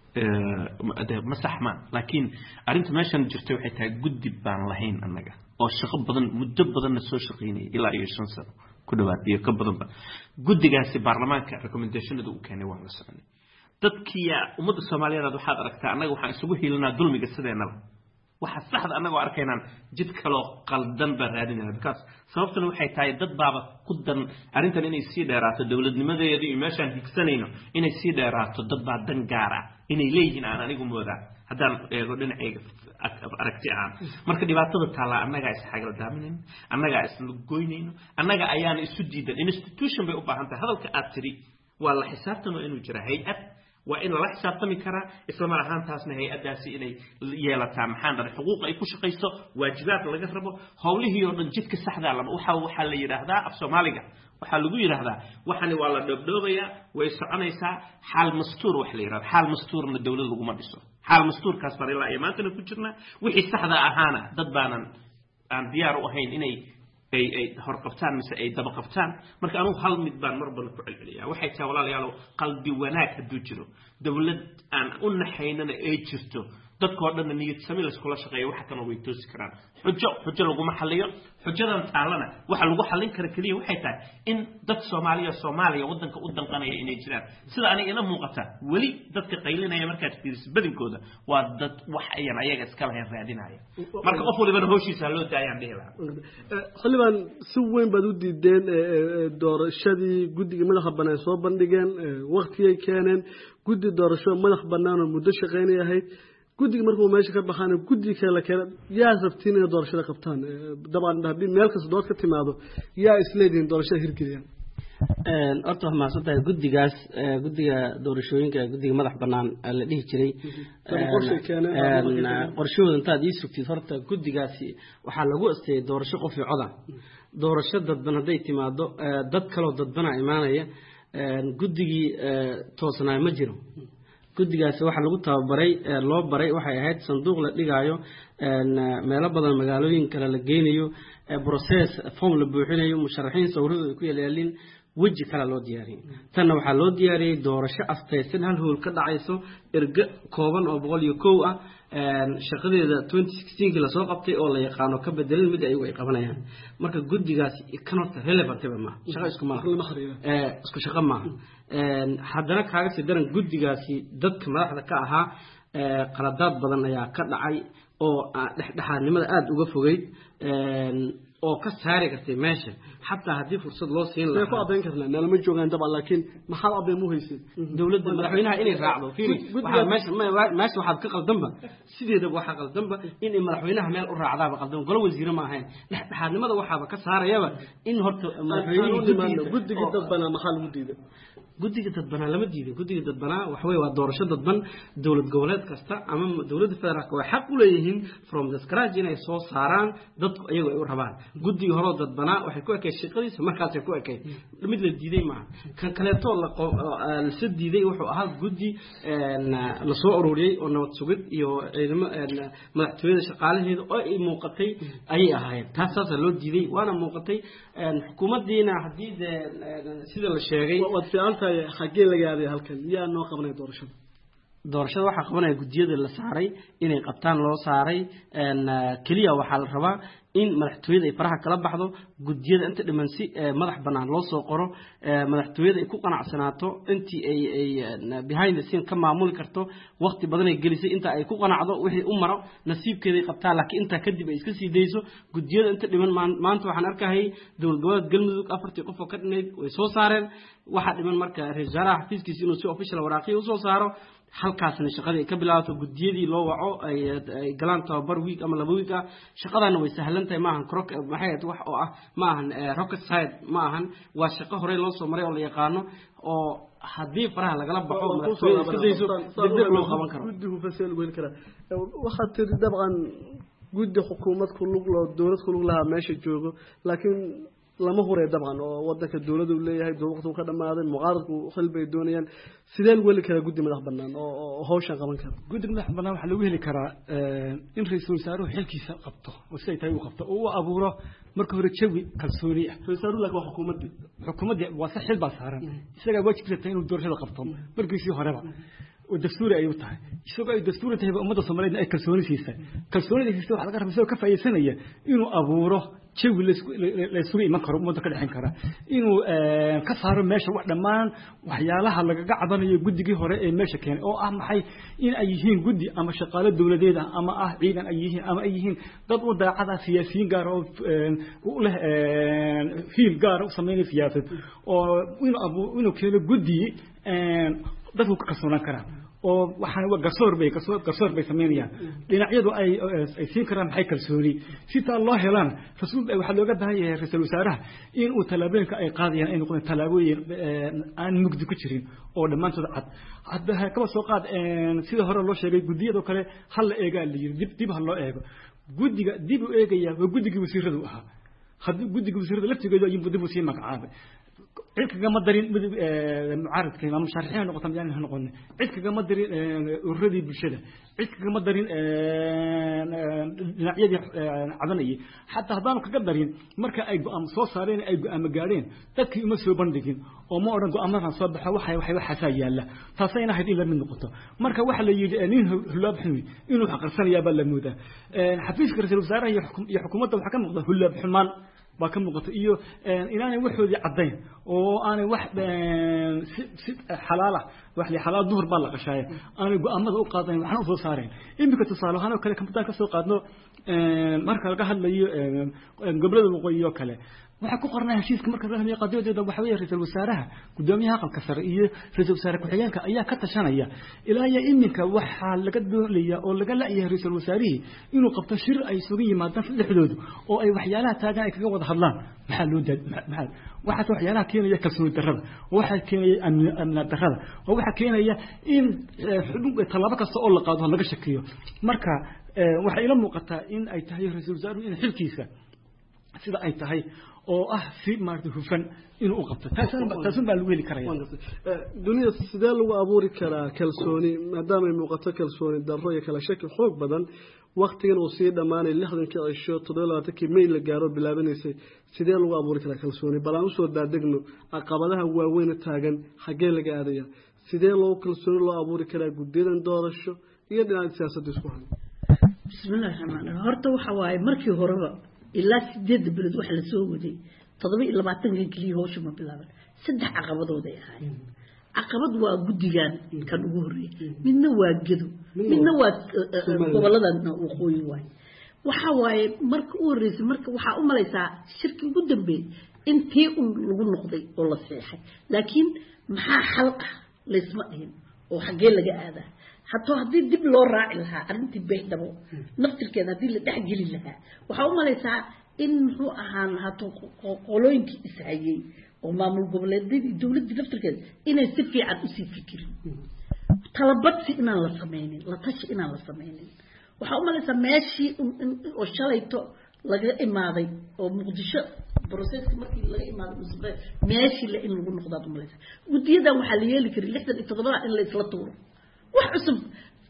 Speaker 3: ma saxma laakiin arinta meeshan jirtay waxay tahay guddi baan lahayn annaga oo shaqo badan muddo badanna soo shaqeynayay ilaa iyo shan sano ku dhawaad iyo ka badanba guddigaasi baarlamaanka recommendationada uu keenay waan la soconay dadkii ummadda Soomaaliyeed waxaad aragtaa annaga waxaan isugu hiilinaa dulmiga sideenaba waxa saxda annaga arkaynaan jid kale qaldan ba raadinayna because sababtuna waxay tahay dad baaba ku dan arintan inay sii dheeraato dawladnimadeeda iyo meeshan higsanayno inay sii dheeraato dad baa dan gaar ah inay leeyihiin aan anigu moodaa haddaan eego dhinacayga aragti aan marka dhibaatada taala annaga is xagal daaminayno annaga is goynayno annaga ayaan isu diidan institution bay u baahan tahay hadalka aad tiri waa la xisaabtano inuu jira hay'ad waa in la xisaabtami karaa isla mar ahaantaasna hay-adaasi inay yeelataa maxaan dhahay xuquuq ay ku shaqayso waajibaad laga rabo howlihii oo dhan jidka saxda lama waxa waxa la yiraahdaa af Soomaaliga waxa lagu yiraahdaa waxani waa la dhabdhoobaya way soconaysaa xaal mastuur wax la yiraahdo xaal mastuurna dawlad lagu ma dhiso xaal mastuurkaas bar ilaa ay maanta ku jirna wixii saxda ahaana dad baanan aan diyaar u ahayn inay ay ay hor qabtaan mise ay daba qabtaan marka anu hal mid baan marban ku celceliyaa waxay tahay walaalayaal qalbi wanaag haduu jiro dawlad aan u naxaynana ay jirto dadkoo dhan niyad sami la iskula shaqeeyo waxa kan way toosi karaan xujo xujo lagu ma xalliyo xujadan taalana waxa lagu xallin kara kaliya waxay tahay in dad Soomaaliya Soomaaliya wadanka u danqanaya inay jiraan sida aniga ina muuqata wali dadka qaylinaya markaad fiiriso badinkooda waa dad wax ayaan ayaga iska lahayn raadinaya marka qof waliba hawshiisa loo daayaan dhehla
Speaker 16: xiliban si weyn baad u diideen doorashadii guddiga madaxa banaan soo bandhigeen waqtigay keeneen guddi doorasho madax banaan oo muddo shaqeynayay guddiga markuu meesha ka baxaan guddiga kale kale yaa rabtiin inay doorashada qabtaan dabcan hadii meel kasta dood ka timaado yaa isleedin doorashada hirgeliyaan
Speaker 4: een horta ma santahay guddigaas guddiga doorashooyinka guddiga madax banaan la dhihi jiray qorshooda intaad ii sugtid horta guddigaasi waxa lagu asteeyay doorasho qof iyo coda doorasho dadban haday timaado dad kale oo dadbana imaanaya guddigii toosnaa ma jiro guddigaas waxa lagu tababaray loo baray waxay ahayd sanduuq la dhigayo meelo badan magaalooyin kale la geynayo process form la buuxinayo musharaxiin sawirada ku yeelayeen waji kala loo diyaariyay tan waxa loo diyaariyay doorasho aftaysan hal hool ka dhacayso erga kooban oo boqol iyo kow ah shaqadeeda twenty sixteen kii la soo qabtay oo la yaqaano ka bedelin mid ay way qabanayaan marka guddigaas kanota relevant ma shaqo isku ma ee isku shaqo ma een haddana kaaga si daran guddigaasi dadka madaxda ka ahaa ee qaladaad badan ayaa ka dhacay oo dhexdhexaadnimada aad uga fogeyd een oo ka saari kartay meesha hatta hadii fursad loo siin lahaa
Speaker 16: ku adeyn karnaa nala ma joogan dab laakiin maxaa adeyn mu haysid
Speaker 4: dawladda madaxweynaha inay raacdo fiiri waxa meesha meesha waxa ka qaldanba sideeda waxa qaldanba in madaxweynaha meel u raacdaaba qaldan golo wasiir ma ahayn dhexdhexaadnimada waxa ka saarayaba in horta madaxweynaha
Speaker 16: guddiga dadbana maxaa lagu diiday
Speaker 4: guddiga dadbana lama diiday guddiga dadbana waxa weey waa doorasho dadban dawlad goboleed kasta ama dawladda federaalka way xaq u leeyihiin from the scratch inay soo saaraan dadku ayagu ay u rabaan guddiga hore dadbana waxay ku ekay shaqadiisa markaas ay ku ekay mid la diiday ma kan kale to la la soo diiday wuxuu ahaa guddi la soo ururiyay oo nabad sugid iyo ciidamada madaxtooyada shaqaalaheeda oo ay muuqatay ay ahaayeen taas loo diiday waana muuqatay xukuumaddiina hadii sida la sheegay
Speaker 16: xagee laga aaday halkan yaa noo qabanay doorashada
Speaker 4: doorashada waxa qabanay guddiyada la saaray inay qabtaan loo saaray een kaliya waxa la rabaa in madaxtooyada ay faraha kala baxdo guddiyada inta dhiman si madax banaan loo soo qoro madaxtooyada ay ku qanacsanaato intii ay ay behind the scene ka maamuli karto waqti badan ay gelisay inta ay ku qanacdo wixii u maro nasiibkeeda ay qabtaa laakiin inta kadib ay iska sii deyso guddiyada inta dhiman maanta waxaan arkahay dawlad goboleed galmudug afartii qof oo ka dhinayd way soo saareen waxa dhiman marka ra'iisul wasaaraha xafiiskiisa inuu si official waraaqiyo u soo saaro halkaasna shaqadii ka bilaabato guddiyadii loo waco ay galaan tababar week ama laba week ah shaqadana way sahlan tahay ma ahan krok maxay ahayd wax oo ah ma ahan rocket side ma ahan waa shaqo hore loo soo maray oo la yaqaano oo hadii faraha lagala baxo madaxweynaha iska dayso degdeg loo qaban karo
Speaker 16: guddigu fasal weyn kara waxa tiri dabcan guddi xukuumad ku lug loo dawlad ku lug laha meesha joogo laakiin lama huray dabcan oo wadanka dawladdu leeyahay waqtigu ka dhamaaday muqaaradku xilbay doonayaan sideen wali kala guddi madax banaan oo hawshan qaban kara
Speaker 17: guddi madax banaan waxa lagu heli karaa in ra'iisul wasaaruhu xilkiisa qabto oo si ay tahay u qabto oo uu abuuro marka hore jawi kalsooni ah
Speaker 16: ra'iisul wasaaruhu laakiin xukuumadda
Speaker 17: xukuumadda waa sax xil baa saaran isaga waajibkiisa inuu doorashada qabto markiisii horeba ودستوري أيوة تاعي شوف أي دستوري تهيب أمضى صوماليين أي كلسوني سيسا كلسوني سيسا واحد قرب يسوي كفاية سنة إنه أبوره شو لسوي ما كرب مدة كده حين كره إنه كسر ماشى واحدة مان وحيالها اللي قاعدين يجود جي هراء ماشى كان أو أهم حي إن أيهين جودي أما شغالة الدولة ده أما أه عيدا أيهين أما أيهين ضد وضع عدا سياسيين قارو وله فيل قارو صميني سياسة وإنه أبو إنه كانوا جودي dadku ka kasoonan karaan oo waxaan waa garsoor bay garsoor garsoor bay sameynayaan dhinacyadu ay ay siin karaan maxay kalsooni si taa loo helaan rasuul waxa looga baahan yahay ra'iisul wasaaraha in uu talaabooyinka ay qaadayaan ay noqdaan talaabooyin aan mugdi ku jirin oo dhamaantood cad hadda kaba soo qaad sida hore loo sheegay gudiyada kale hal eega la yiri dib dib hal loo eego gudiga dib u eegaya waa gudiga wasiiradu ahaa haddii gudiga wasiirada laftigeedu ay dib u sii magacaabay cid kagama darin mucaaradka ama musharaxiin noqotan yani ha noqon cid kagama darin ururadii bulshada cid kagama darin dhinacyadii cadanayay xataa haddaan kaga darin marka ay go'aan soo saareen ay go'aan gaareen dadkii uma soo bandhigin oo ma oran go'aamadan soo baxo waxay waxay waxa yaala taasayna hayd in la mid noqoto marka waxa la yiri nin hulaab xumi inuu xaqarsanaya baa la moodaa xafiiska ra'iisul wasaaraha iyo xukuumadda waxa ka muuqda hulaab xumaan baa ka muuqato iyo inaanay waxoodii caddayn oo aanay wax si xalaala wax li xalaal duhur baa la qashaay aanay go'aamada u qaadayn waxna u soo saareen imika tusaale ahaan oo kale kamidaan ka soo qaadno marka laga hadlayo gobolada waqooyi oo kale waxa ku qornaa heshiiska marka la hadlayo qadiyada waxa weeye ra'iisul wasaaraha gudoomiyaha aqalka sare iyo ra'iisul wasaare ku-xigeenka ayaa ka tashanaya ilaa iyo iminka waxa laga doonaya oo laga laayahay ra'iisul wasaarihi inuu qabto shir ay isugu yimaadaan saddexdoodu oo ay waxyaalaha taagan ay kaga wada hadlaan maxaa loo daad maxaa waxa waxyaalaha keenaya kalsooni darrada waxa keenaya amni darrada waxa keenaya in talaabo kasta oo la qaado laga shakiyo marka waxa ila muuqata in ay tahay ra'iisul wasaaruhu in xilkiisa sida ay tahay oo ah si maartay hufan inuu qabto taasan taasan baa lagu heli karaya
Speaker 16: dunida sidee lagu abuuri karaa kalsooni maadaama ay muuqato kalsooni darro iyo kala shaki xoog badan waqtigan uu sii dhamaanay lixdankii cisho toddobaatankii May la gaaro bilaabaneysay sidee lagu abuuri karaa kalsooni balaan u soo daadegno caqabadaha waaweyn taagan xagee laga aadaya sidee loo kalsooni loo abuuri karaa gudiyadan doorasho iyo dhinaca siyaasadda isku hayo
Speaker 5: bismillaahir rahmaanir rahiim horta waxa waaye markii horeba ilaa sideed bilad wax la soo waday todoba iyo labaatan kaliya hawsha ma bilaaban saddex caqabadood ay ahaayeen caqabad waa gudigan kan ugu horeeyay midna waa gedo midna waa goboladan waqooyi waay waxa waaye marka u horeysay marka waxa u malaysaa shirki ugu dambeeyay intii uu lagu noqday oo la saxay laakiin maxaa xal ah leesma dhihin oo xagee laga aadaa hatta hadii dib loo raaci lahaa arintii beedabo naftirkeeda hadii la dhex gali lahaa waxa u malaysaa in muxuu ahaan hato qolooyinkii isayay oo maamul goboleedyada dawladda naftirkeeda inay si fiican u sii fikirin talabadsi inaan la sameynin la tashi inaan la sameynin waxa u malaysaa meeshii oo shalayto laga imaaday oo muqdisho processka markii laga imaado musbe meeshii la in lagu noqdo u malaysaa gudiyadan waxa la yeeli karay lixdan iyo toddoba in la isla tuuro wax cusub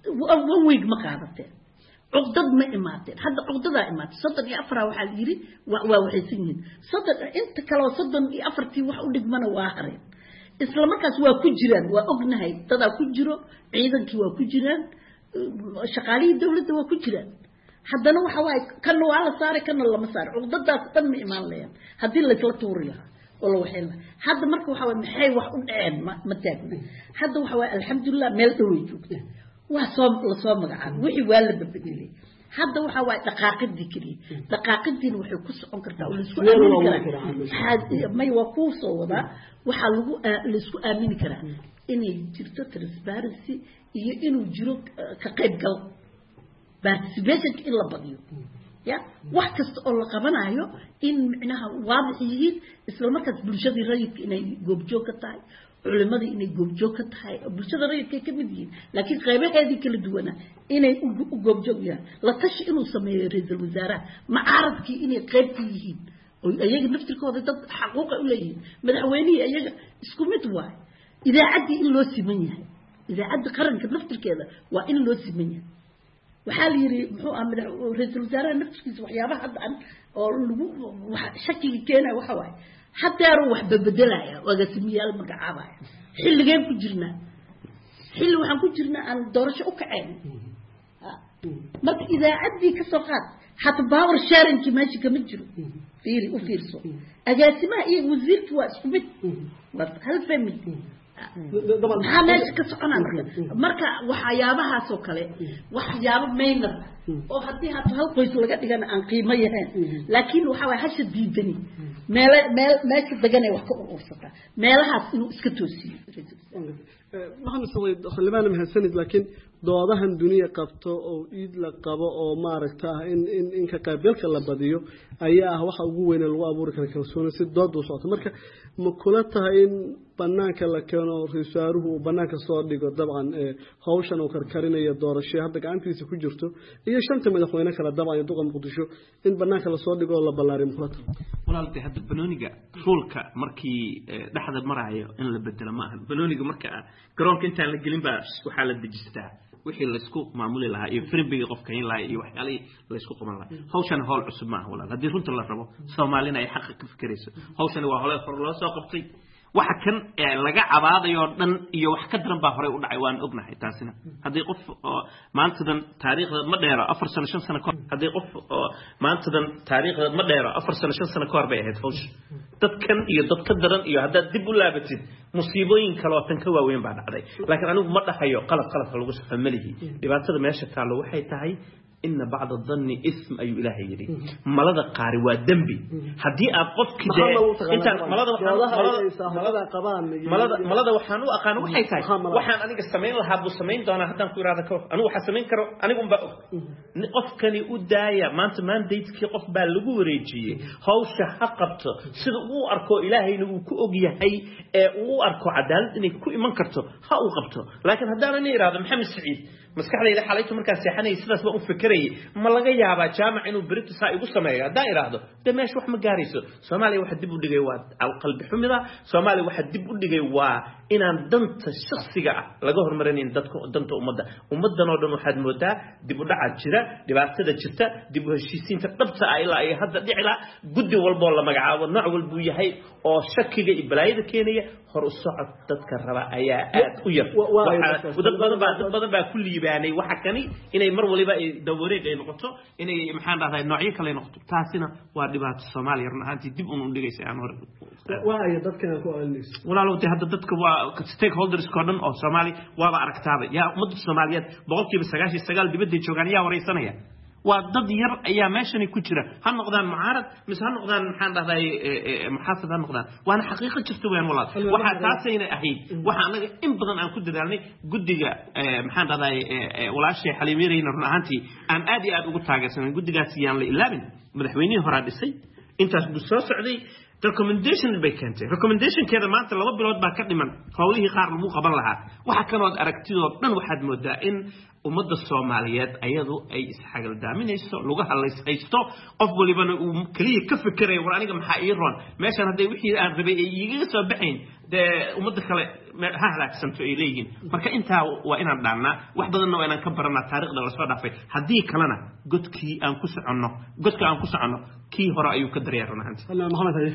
Speaker 5: one week ma qaadateen cugdad ma imaateen hadda cugdadaa imaatay soddon iyo afar waxaa la yiri waa waxaysan yihiin soddon inta kale oo soddon iyo afartii wax u dhigmana waa hareen isla markaas waa ku jiraan waa ognahay dadaa ku jiro ciidankii waa ku jiraan shaqaalihii dawladda waa ku jiraan haddana waxa waaye kana waa la saaray kana lama saaray cugdadaas dhan ma imaan layaan haddii laysla tuuri lahaa والله وحنا هذا مركب وحوي محي وح ودعين ما ما تاجنا هذا وحوي الحمد لله مال دوي جوكته وصام لصام قاعد وحي والد بدلي هذا وحوي دقائق ذكري دقائق دين وحي كوس أنكرت أقول لسه هذا ما يوقوس وذا وحلو لسه آمين كره إني جرت ترسبارسي إنه جروك كقيد قلب بس بيتك إلا بديو يا واحد الله قبنايو إن معناها واضح يجين إسلام مركز بالشدة رأيك إنه يجوب جوكة تاي علماء إنه يجوب جوكة تاي بالشدة رأيك كيف بدين لكن غيبة هذه كل دوانا إنه يجوب جوكة لا تش إنه سمي رئيس الوزراء معارض كي إنه قيد يجين ويجي نفس الكود ده حقوق قليل مدحويني يجي سكومت واي إذا عدي إنه لو سمينه إذا عدي قرن كنفس كذا وإنه لو سمينه وحال يري محو أمد رئيس الوزراء نفسه وحيابه حتى عن شكل كينا وحواي حتى يروح ببدلها وقسمية المقعبة حل جيم كجرنا حل وحن كجرنا عن دورش أوكعين مرت إذا عدي كسوقات حتى باور شارن كماشي كمجرو فيري وفيرسو أقاسمها إيه وزيرت واسكبت هل فهمت maxaa meesha ka soconaa marka waxyaabahaas oo kale waxyaabo maynar oo haddii hata hal qoys laga dhigana aan qiimo yahayn laakiin waxa way hasha diidani meel meel meesha deganay wax ka urursataa meelahaas inuu iska toosiyo
Speaker 16: maxamed sawiid xildhibaan mahadsanid laakiin doodahan duniya qabto oo iid la qabo oo maaragta in in in ka qaybgalka la badiyo ayaa ah waxa ugu weyn ee lagu abuuri karo kalsooni si dood u socoto marka ma kula tahay in banaanka la keeno risaaruhu uu banaanka soo dhigo dabcan hawshan uu karkarinayo doorasho hadda gacantiisa ku jirto iyo shanta madaxweyne kala dabcan duqa muqdisho in banaanka la soo dhigo oo la ballaariyo kula tahay
Speaker 3: walaaltay hadda banooniga ruulka markii dhaxda marayo in la bedelo ma aha banooniga marka garoonka intaan la gelin baa waxa la dejistaa wixii la isku maamuli lahaa iyo frimbiga qofka in la iyo waxyaalaha la isku qaban lahaa hawshan hawl cusub ma aha walaal hadii runta la rabo Soomaalina ay xaq ka fikirayso hawshan waa hawle hor loo soo qabtay waxa kan laga cabaadayo dhan iyo wax ka daran baa hore u dhacay waan ognahay taasina hadii qof maantadan taariikhda ma dheero afar sano shan sano ka hadii qof maantadan taariikhda ma dheero afar sano shan sano ka hor bay ahayd hawsh dadkan iyo dad ka daran iyo hadda dib u laabatid musiibooyin kale oo tan ka waaweyn baa dhacday laakiin anigu ma dhahayo qalad qalad lagu saxamalihi dhibaatada meesha taalo waxay tahay إن بعض الظن اسم أي إله يدي ملذا قاري ودمبي هدي أبقف كده أنت ملذا
Speaker 16: ملذا قبان
Speaker 3: ملذا ملذا وحنو أقانو حيتاي وحن أنا قسمين لهابو سمين ده أنا حتى نقول هذا كروف أنا وحسمين كرو أنا قم بقف نقف كني ودايا ما أنت ما نديت كي قف بالجوريجي هاو شحقبت سد و أركو إلهي نو كوجي هاي و أركو عدل إني كو إيمان كرتو هاو قبته لكن هذا نير هذا محمد سعيد مسكحلي إذا حالته مركز سيحني سداس بقول فكري ما لقى يابا جامع إنه بريت سايق السماء دائرة هذا ده ماش واحد مجاريسه سومالي واحد دب ودقي واد على القلب حمرة سومالي واحد دب ودقي وا إن دنت الشخص جا لقوه المرنين دنت دنت أمدا أمدا نودن واحد مودا دب ودع الشراء دب عتدا الشتا دب هالشيسين تقبض إلى أي هذا دي على جد والبول لما جعوا نعول بويه هاي أو شك جا إبلايد كينية خرص صعد تذكر أيات وير وده بدن بعد بدن بعد كل يباني وحكني إنه مرة ولي بقى دوري جاي نقطة إنه محن هذا النوعية كله نقطة تاسنا وادبات الصومالي رنا أنت دب أنو دقيس يعني
Speaker 16: وهاي ضد كنا كواليس
Speaker 3: ولا لو تهدد ضد كوا ستيك هولدرز كورن أو صومالي وابع ركتابة يا مدة الصوماليات بقول كي بسجاش السجال دي بدي تشوفاني يا ورئيسنا يا وضد ير أيام ماشني كتيرة هالنقدان معارض مش هالنقدان محن هذا محافظ هالنقدان وأنا حقيقة شفته وين والله واحد تاسين أهيد واحد أنا إن بدن أن كنت دارني جدّي محن هذا ولا شيء حليميرين رنانتي أن أدي أقول تاجس من جدّي قاسيان لإلامن مدحويني هراد السي أنت بسوس عدي recommendation بيكنتي recommendation كذا ما أنت لو بلود باكر من قوله خار مو قبل لها واحد كانوا أركتيو من واحد مدائن ومدة الصوماليات أيضا أي إسحاق الدامين يسوع لغة الله يسوع أفضل يبان وكليه كف كريه وراني كم حقيرون ماشان هذا وحي الربي يجلسوا بحين ده ومدة خلا ههلاك سنتو إليهن فك أنت وإن عندنا واحد ضمننا وإن كبرنا التاريخ ده وصار دافع هديك لنا قد كي أنقص عنه قد كي أنقص عنه كي هو رأيه كدر يرنا أنت
Speaker 4: أنا محمد علي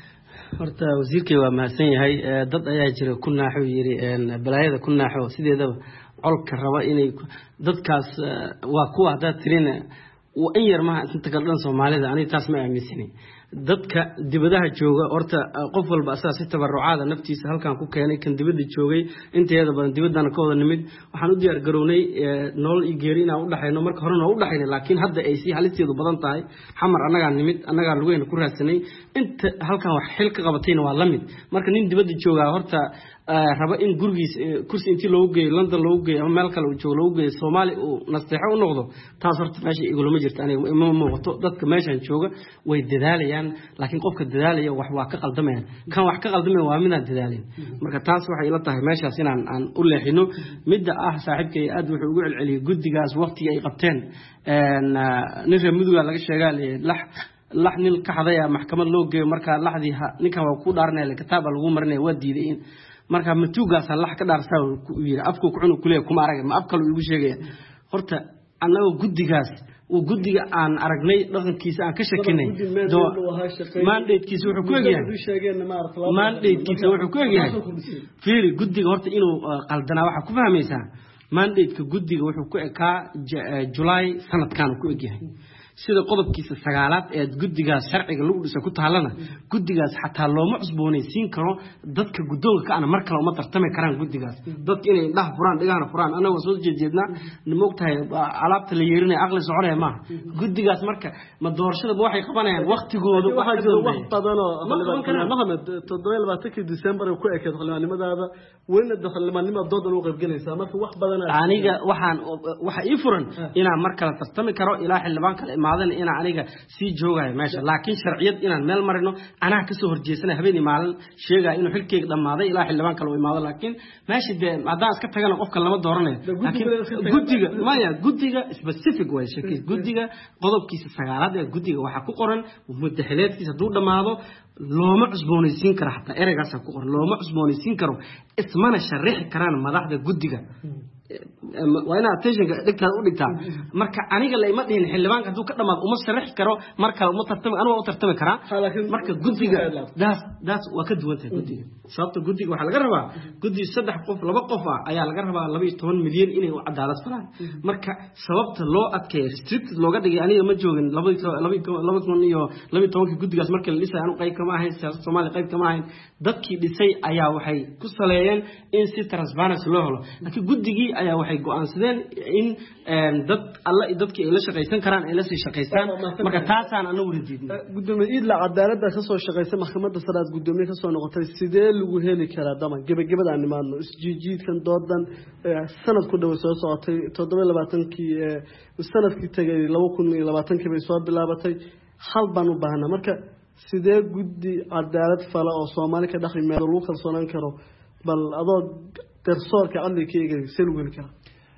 Speaker 4: horta wasiirkii waa mahadsan yahay dad ayaa jira ku naaxo yiri balaayada ku naaxo sideedaba colka raba inay dadkaas waa kuwa hada tirina oo in yar ma inta kala dhan Soomaalida ani taas ma aaminsani dadka dibadaha jooga horta qof walba asaas si tabarucaada naftiisa halkan ku keenay kan dibadda joogay inteeda badan dibadana ka wada nimid waxaan u diyaar garownay nolol iyo geeri inaan u dhaxayno marka horena u dhaxaynay laakiin hadda ay si halisteedu badan tahay xamar anaga nimid anaga lugeena ku raadsanay inta halkan wax xil ka qabatayna waa la mid marka nin dibadda jooga horta raba in gurgiis kursi intii loo geeyo London loo geeyo ama meel kale uu joogo loo geeyo Soomaali uu nasteexo u noqdo taas horta meesha igulama jirto aniga ma muuqato dadka meeshan jooga way dadaalayaan laakiin qofka dadaalaya wax waa ka qaldamayaan kan wax ka qaldamay waa mid aan dadaalin marka taas waxay ila tahay meeshaas inaan aan u leexino midda ah saaxiibkay aad wuxuu ugu celceliyay guddigaas waqtiga ay qabteen een nin reemuduga laga sheegay lax lax nin ka xadaya maxkamad loo geeyo marka laxdii ninkan waa ku dhaarnay kitaab lagu marinay waa diiday in marka matuugaas Allah ka dhaarsaa uu yiri afku ku cunu kulay kuma arag ma afkal uu sheegay horta anaga guddigaas uu guddiga aan aragnay dhaqankiisa aan ka shakinay mandate-kiisa wuxuu ku egyahay mandate-kiisa wuxuu ku egyahay fiiri guddiga horta inuu qaldanaa waxa ku fahmaysaa mandate-ka guddiga wuxuu ku ekaa July sanadkan ku egyahay sida qodobkiisa sagaalaad ee guddigaas sharciga lagu dhisay ku taalana guddigaas xataa looma cusboonaysiin karo dadka guddoonka ka ana mar kale uma tartami karaan guddigaas dadka inay indhaha furaan dhigahana furaan annaga soo jeedjeednaa moogtahay alaabta la yeerinaya aqli soconaya maaha guddigaas marka ma doorashadaba waxay qabanayaan waqtigooda
Speaker 16: waxaa jira wax badanoo maxamed toddoba iyo labaatankii December ku ekeed xildhibaannimadaada weyna xildhibaannimada doodan u qaybgalaysaa marka wax badan
Speaker 4: aniga waxaan waxa ii furan inaan mar kale tartami karo ilaa xildhibaan kale imaadana inaan aniga sii joogayo meesha laakiin sharciyad inaan meel marino anaa ka soo horjeesana habeen maalin sheegay inuu xilkeyga dhamaaday ilaa xildhibaan kale uu imaado laakiin meesha de haddaan iska tagana qofka lama dooranayo laakiin guddiga maya guddiga specific way sheekay guddiga qodobkiisa sagaalaad ee guddiga waxa ku qoran muddaxileedkiisa hadduu dhamaado looma cusboonaysiin karo xataa ereygaas ku qoran looma cusboonaysiin karo ismana sharixi karaan madaxda guddiga waa inaad attentionka dhigtaada u dhigtaa marka aniga layma dhihin xildhibaanka hadduu ka dhamaado uma sharixi karo mar kale uma tartami aniga u tartami karaa marka guddiga daas daas waa ka duwan tahay guddiga sababta guddiga waxaa laga rabaa guddiga saddex qof laba qof ah ayaa laga rabaa laba iyo toban milyan inay u cadaalad falaan marka sababta loo adkeeyo restricted looga dhigay aniga ma joogin laba laba kun iyo laba iyo tobankii guddigaas markii la dhisay anu qayb kama ahayn siyaasada soomaaliya qayb kama ahayn dadkii dhisay ayaa waxay ku saleeyeen in si transparency loo helo laakiin guddigii ayaa waxay go'aansadeen in dad alla dadkii ay la shaqaysan karaan ay la sii shaqaystaan marka taasaan anagu wadajeednay
Speaker 16: gudoomiye idla cadaaladda ka soo shaqaysay maxkamadda sare aad gudoomiye ka soo noqotay sidee lagu heli karaa dama gabagabada aan nimaadno isjiijiidkan doodan sanad ku dhow soo socotay toddoba iyo labaatankii sanadkii tagay laba kun iyo labaatankii bay soo bilaabatay hal baan u baahnaa marka sidee guddi cadaalad fala oo Soomaali ka dhaqi meel lagu kalsoonaan karo bal adoo garsoorka cadligeyga sel weli kara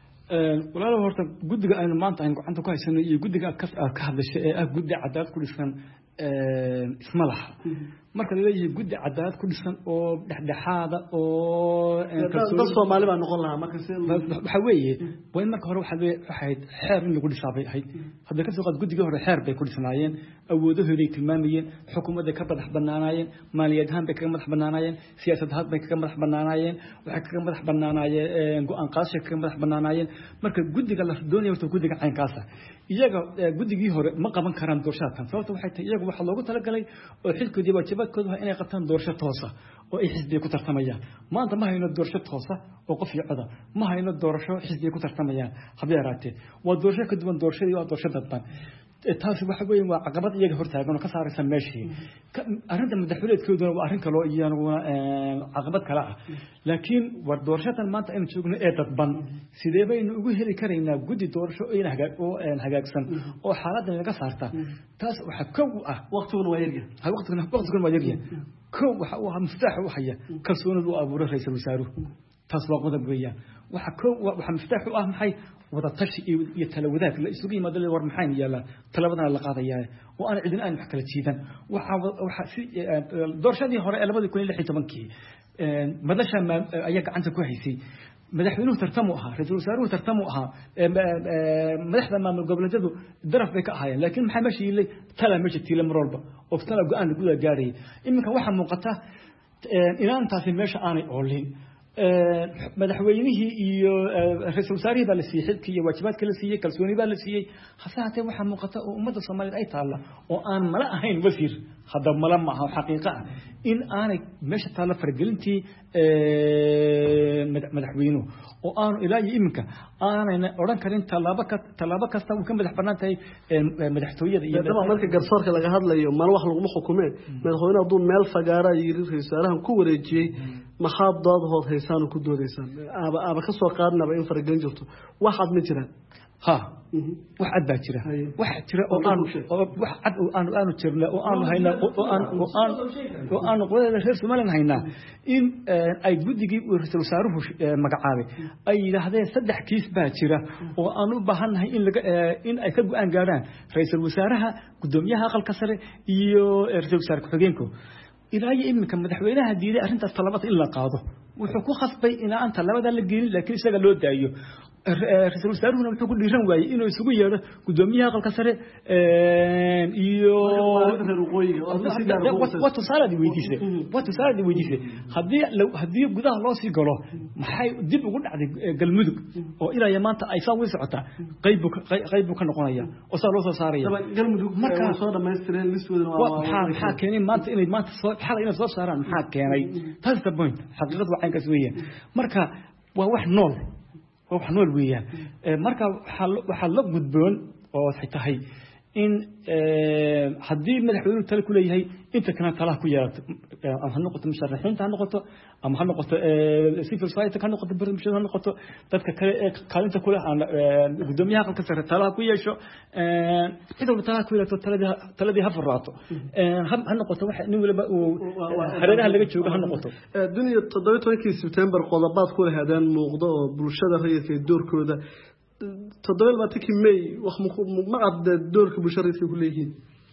Speaker 17: een walaalo horta guddiga aynu maanta aynu gacanta ku haysanay iyo guddiga ka ka hadashay ee ah guddi cadaalad ku dhisan een isma laha marka la leeyahay guddi cadaalad ku dhisan oo dhexdhexaada oo
Speaker 16: dad Soomaali baa noqon lahaa marka
Speaker 17: waxa weeye way marka hore waxa waxay xeer in lagu dhisaabay ahayd hadda ka soo qaad guddiga hore xeer bay ku dhisnaayeen awoodahooda ay tilmaamayeen xukuumadda ka madax banaanaayeen maaliyad ahaan bay ka madax banaanaayeen siyaasad ahaan bay ka madax banaanaayeen waxa ka madax banaanaayeen go'aan qaadasho ka madax banaanaayeen marka guddiga la doonayo horta guddiga caynkaasa iyaga guddigii hore ma qaban karaan doorashada sababta waxay tahay iyaga waxa loogu talagalay oo xilkoodii waajibaadkooda waa inay qabtaan doorasho toosa oo ay xisbiga ku tartamayaan maanta ma hayno doorasho toosa oo qof iyo cod ma hayno doorasho xisbiga ku tartamayaan habeen raatee waa doorasho ka duwan doorashadii waa doorasho dadban taasi waxa weeyaan waa caqabad iyaga hortaagan oo ka saaraysa meeshii arrinta madaxweyneedkooduna waa arrin kale oo iyaguna caqabad kale ah laakiin war doorashadan maanta aynu joogno ee dadban sidee baynu ugu heli karaynaa guddi doorasho oo hagaag oo hagaagsan oo xaaladdan laga saarta taas waxa kow ah
Speaker 16: waqtiguna waa yaryahay
Speaker 17: ha waqtiguna waqtiguna waa yaryahay kow waxa uu ahaa miftax u haya kalsoonida uu abuuray ra'iisul wasaaruhu taas waa qodob weeyaan waxa kow waxa miftax u ah maxay wada tashi iyo tala wadaag la isugu yimaado war maxay yeelaan talabadana la qaadayaa oo aan cidin aan wax kala jiidan waxa waxa si doorashadii hore ee laba kun iyo lix iyo tobankii een madasha ayaa gacanta ku haysay madaxweynuhu tartamu ahaa ra'iisul wasaaruhu tartamu ahaa madaxda maamul goboleedyadu daraf bay ka ahaayeen laakiin maxay meesha yilay tala meesha tiila marolba oo tala go'aan lagu gaaray iminka waxa muuqata inaantaasi meesha aanay oolin madaxweynihii iyo ra'iisul wasaarihii baa la siiyay xilkii iyo waajibaadka la siiyay kalsooni baa la siiyay hase haatee waxaa muuqata oo ummadda Soomaaliyeed ay taala oo aan mala ahayn wasiir hadda mala ma aha xaqiiqa ah in aanay meesha taala fargelintii madaxweynuhu oo aanu ilaa iyo iminka aanayna oran karin talaabo ka talaabo kasta uu ka madax banaan tahay madaxtooyada iyo
Speaker 16: daba marka garsoorka laga hadlayo mal wax lagu xukumeen madaxweynuhu haduu meel fagaara yiri ra'iisul wasaarahan ku wareejiyay maxaad doodhood haysaan ku doodaysaan aba aba ka soo qaadnaba in fargelin jirto waxaad ma jiraan
Speaker 17: ha wax cad baa jira wax jira oo aan wax cad oo aan aanu jirna oo aan hayna oo aan oo aan oo aan qodada reer Soomaaliland hayna in ay guddigii uu ra'iisul wasaaruhu magacaabay ay yiraahdeen saddex kiis baa jira oo aan u baahanahay in laga in ay ka go'aan gaaraan ra'iisul wasaaraha gudoomiyaha aqalka sare iyo ra'iisul wasaar ku-xigeenku ilaa iyo iminka madaxweynaha diiday arrintaas talabada in la qaado wuxuu ku khasbay in aan talabada la geelin laakiin isaga loo daayo رئيس الوزراء wuxuu ku dhiiran waayay inuu isugu yeero gudoomiyaha aqalka sare iyo wato saaradi weydiisay wato saaradi weydiisay hadii hadii gudaha loo sii galo maxay dib ugu dhacday galmudug oo ilaa maanta ay soo wii socotaa qayb qayb ka noqonaya oo saa loo soo saaraya
Speaker 16: galmudug marka soo dhameystireen liswadana
Speaker 17: waa waxa keenay maanta inay maanta soo xal inay soo saaraan maxaa keenay taas ka point xaqiiqadu waa inkaas weeyaan marka waa wax nool wax nool weeyaan marka waxa la gudboon oo tahay in hadii madaxweynuhu tala ku leeyahay inta kana talaha ku yeelato ama ha noqoto musharaxiinta ha noqoto ama ha noqoto civil society ha noqoto barnaamijyada ha noqoto dadka kale ee kaalinta ku leh gudoomiyaha aqalka sare talaha ku yeesho cid walba talaha ku yeelato taladii taladii ha faraato ha noqoto wax nin walba uu hareeraha laga joogo ha noqoto
Speaker 16: dunya toddoba iyo tobankii September qodobaad ku lahaadeen muuqdo oo bulshada rayidka doorkooda toddoba iyo labaatankii May wax ma qad doorka bulshada rayidka ku leeyihiin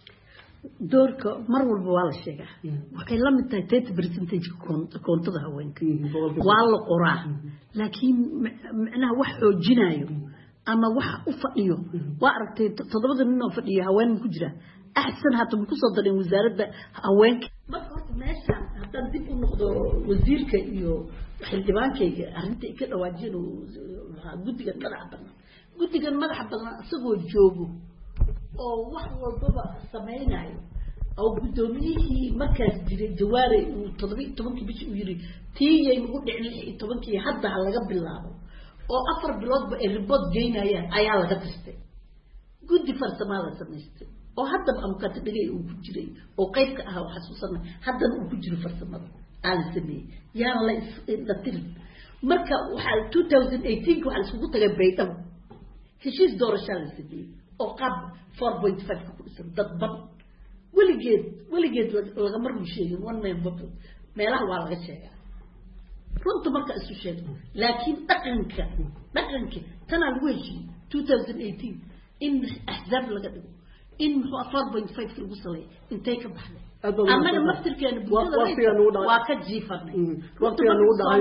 Speaker 5: doorka mar walba waa la sheegaa waxay la mid tahay thirty percent koontada haweenka waa la qoraa laakiin macnaha wax xoojinayo ama wax u fadhiyo waa aragtay toddobada nin oo fadhiyo haween ku jira axsan hata ku soo darin wasaaradda haweenka marka horta meesha haddaan dib u noqdo wasiirka iyo xildhibaankayga arrinta ka dhawaajin guddiga madaxa badan guddigan madaxa badan isagoo joogo oo wax walbaba samaynayo oo gudoomiyihii markaas jiray jawaare uu toddoba iyo tobankii bishii uu yiri tiiyay ugu dhicin lix iyo tobankii hadda laga bilaabo oo afar biloodba ay report geynayaan ayaa laga tastay guddi farsamada samaystay oo hadda amkata dhigay uu ku jiray oo qayb ka ah waxa xasuusanay hadda uu ku jiro farsamada aan sameeyay yaa la isdatir marka waxa two thousand eighteen waxa isugu tagay baydhabo heshiis doorasho la sameeyay oo qab four point five ku dhisan dad bad weligeed weligeed laga mar u sheegay one man vote meelaha waa laga sheegaa runta marka isu sheegay laakiin dhaqanka dhaqanka tana lagu heshiiyay two thousand eighteen in ahzaab laga dhigo in four point five lagu saleeyay intay ka baxday ama maftirkeena bulshada waa ka jiifanay
Speaker 16: waqtiga lagu dhacay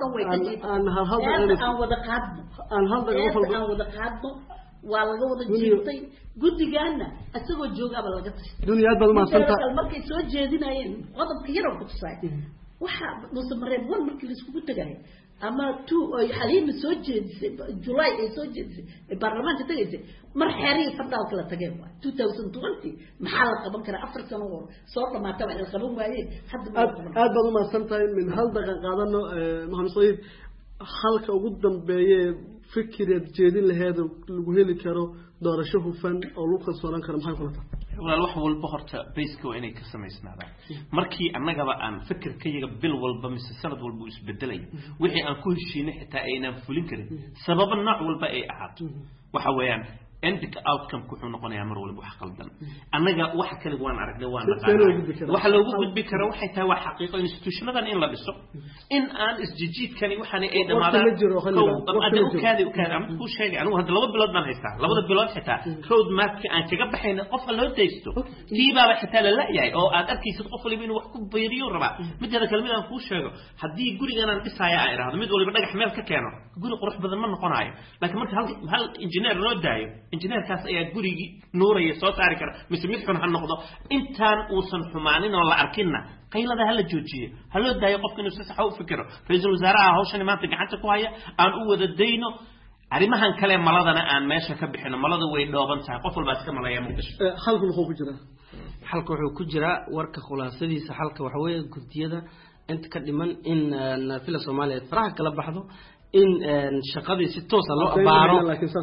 Speaker 5: aan hal hal aan wada qaadno aan hal aan wada qaadno waa laga wada jiirtay gudigaana asagoo joogaba laga tashay
Speaker 16: dunyaad bal ma santa
Speaker 5: markay soo jeedinayeen qodobka yar oo ku tusay waxa musamareen wal markii la isku tagay ama two ay xaliin soo jeedisay July ay soo jeedisay baarlamaanka tagaysay mar xariir fadalka la tagay two thousand twenty maxaa la qaban karaa afar sano hor soo dhamaatay ay qaban waayeen hadda
Speaker 16: aad bal ma santa min hal daqiiqo qaadano Maxamed Said halka ugu dambeeyay fikireed jeedin lahayd lagu heli karo doorasho hufan oo lagu kalsoonaan karo maxay kula tahay
Speaker 3: walaal wax walba horta basic waa inay ka samaysnaadaan markii annagaba aan fikirkayaga bil walba mise sanad walba u isbedelay wixii aan ku heshiinay xitaa aynaan fulin karin sabab nooc walba ay ahaato waxa weeyaan end outcome ku xun noqonayaa mar walba wax qaldan annaga wax kale waan aragnay waan naqaan waxa loogu gudbi karo waxay tahay wax xaqiiqo institutionadan in la dhiso in aan isjijiidkani waxaan ay dhamaadaan qofka u kaadi u kaadi ama ku sheegay anigu hadda laba bilood baan haystaa labada bilood xitaa road map aan kaga baxayna qof loo deysto tiibaaba xitaa la laayahay oo aad arkaysid qof waliba inuu wax ku beeriyo raba midda kale mid aan ku sheego haddii gurigan aan dhisaya aan iraahdo mid waliba dhagax meel ka keeno guri qurux badan ma noqonayo laakiin marka hal hal engineer loo daayo engineer kaas ayaa gurigi nuuraya soo saari kara mise mid xun ha noqdo intaan uusan xumaanin oo la arkinna qaylada hala joojiyo haloo daayo qofka inuu si sax u fikiro ra'iisul wasaaraha hawshan maanta gacanta ku haya aan u wada dayno arimahan kale maladana aan meesha ka bixino malada way dhooban tahay qof walba iska malaya muqdisho
Speaker 16: halku wuxuu ku jira
Speaker 4: halka wuxuu ku jira warka khulaasadiisa halka waxa weeye gudiyada inta ka dhiman in fila Soomaaliyeed faraha kala baxdo in shaqadii si toos ah loo abaaro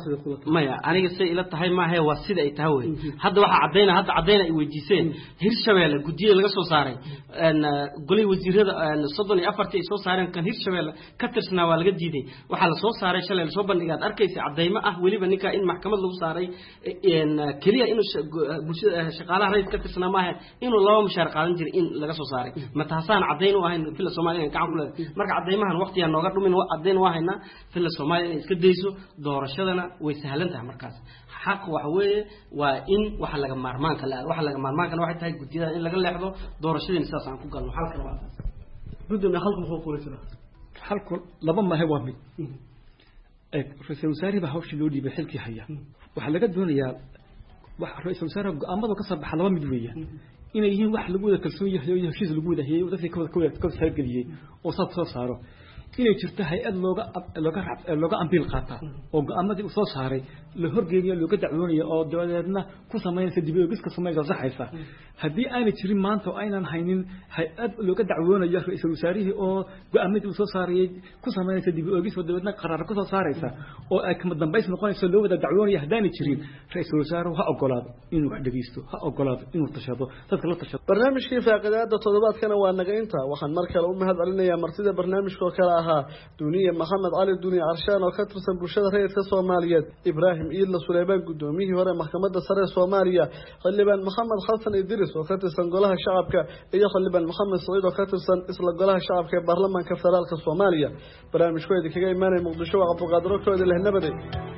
Speaker 4: maya aniga say ila tahay ma ahay waa sida ay tahay way hadda waxa cadeyna hadda cadeyna ay weydiiseen Hirshabeelle gudiyada laga soo saaray aan golay wasiirada soddon iyo afar ay soo saareen kan Hirshabeelle ka tirsanaa waa laga diiday waxa la soo saaray shalay soo bandhigaad arkaysa cadeymo ah waliba ninka in maxkamad lagu saaray in kaliya inuu bulshada shaqaalaha rayd ka tirsanaa ma ahay inuu laba mushaar qaadan jiray in laga soo saaray ma taasaan cadeyn u ahayn fila Soomaaliya gacan ku leedahay marka cadeymahan waqtiga nooga dhumin cadeyn waa hayna fila Soomaaliya iska deyso doorashadana way sahlan tahay markaas xaq waxa weeye waa in waxa laga maarmaanka la waxa laga maarmaanka waxay tahay gudiyada in laga leexdo doorashadii sidaas aan ku galno halka waa
Speaker 16: guddiga halku wuxuu ku jiraa
Speaker 17: halku laba ma hay waa mid ra-iisul wasaare baa hawshii loo dhiibay xilkii haya waxaa laga doonayaa wax ra-iisul wasaare go'aamada ka soo baxa laba mid weeyaan inay yihiin wax lagu wada kalsoon yahay oo heshiis lagu wada hayay dadkii ka wada ka wada saargeliyay oo saab soo saaro inay jirto hay-ad looga looga looga ambiil qaata oo go'aamadii soo saaray la horgeeyo looga dacwoonayo oo dabadeedna ku sameynaysa dib u eegiska sameeyay saxaysa haddii aanay jirin maanta oo aynan haynin hay-ad looga dacwoonayo ra-iisul wasaarihii oo go'aamadii soo saarayay ku sameynaysa dib u eegis oo dabadeedna qaraar ka soo saaraysa oo ay kama dambays noqonayso loo wada dacwoonayo haddaanay jirin ra-iisul wasaaruhu ha ogolaado inuu wax dhageysto ha ogolaado inuu tashado dadka la tashado
Speaker 16: barnaamijkii faaqidaada toddobaadkana waa naga inta waxaan mar kale u mahad celinayaa martida barnaamijka oo kale ahaa duniya maxamed cali duniya carshaan oo ka tirsan bulshada rayidka Soomaaliyeed Ibrahim Iidla Suleymaan gudoomiyihii hore maxkamadda sare ee Soomaaliya xildhibaan Maxamed Xasan Idris oo ka tirsan golaha shacabka iyo xildhibaan Maxamed Saciid oo ka tirsan isla golaha shacabka ee baarlamaanka federaalka Soomaaliya barnaamijkooda kaga imaanay Muqdisho waa Cabdulqaadir Koodi leh nabaday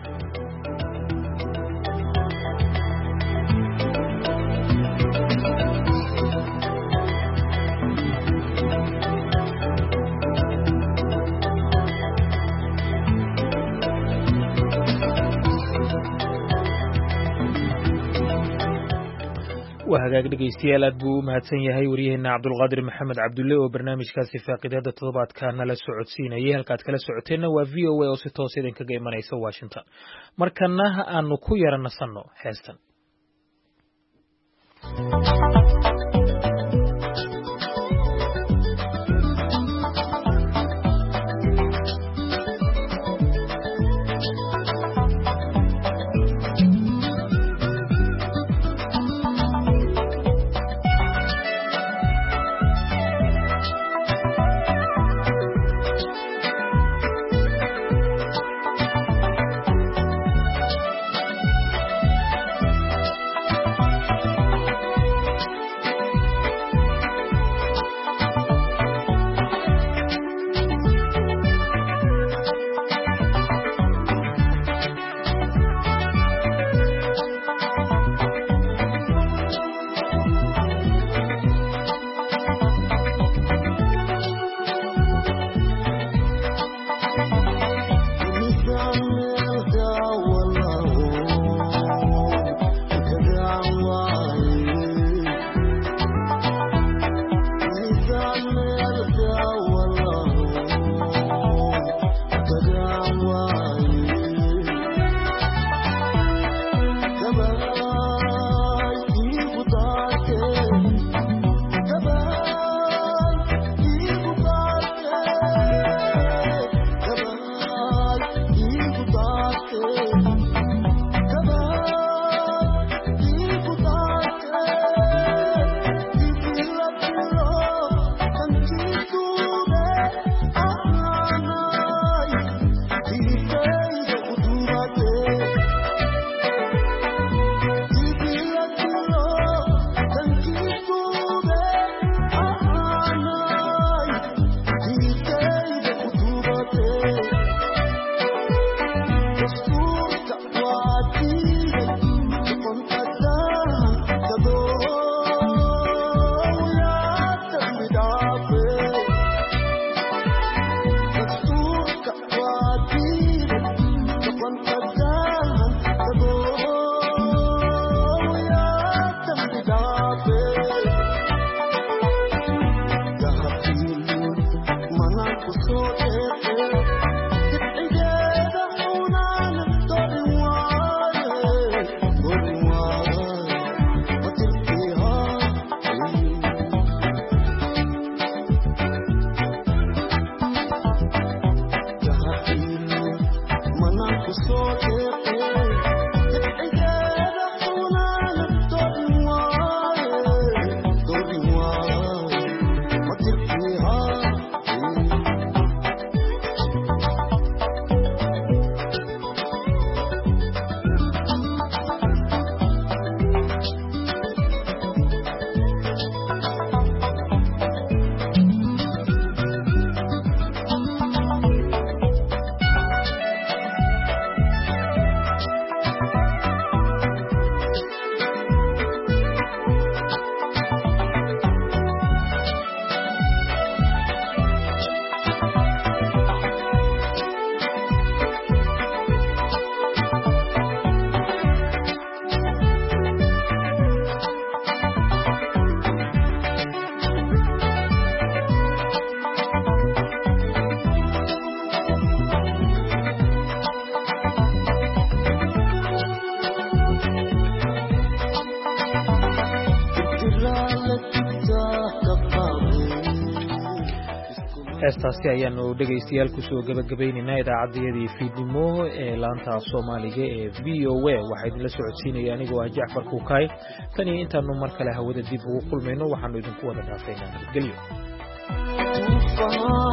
Speaker 2: وهاجاك dhegeystayaal aad buu u mahadsan yahay wariyaheena Cabdulqaadir Maxamed Cabdulle oo barnaamijkaasi faaqidaada toddobaadkaana la socodsiinayay halkaad kala socoteenna waa V O A oo si toos idin kaga imanaysa Washington markana aanu ku yara nasanno heestan heestaasi ayaanu dhegaystayaal kusoo gabagabaynaynaa idaacaddayadii fiidnimo ee laanta soomaaliga ee v o a waxaa idinla socodsiinaya anigoo ah jacfar kuukaay tan iyo intaanu mar kale hawada dib ugu kulmayno waxaanu idinku wada dhaafaynaa nabadgelyo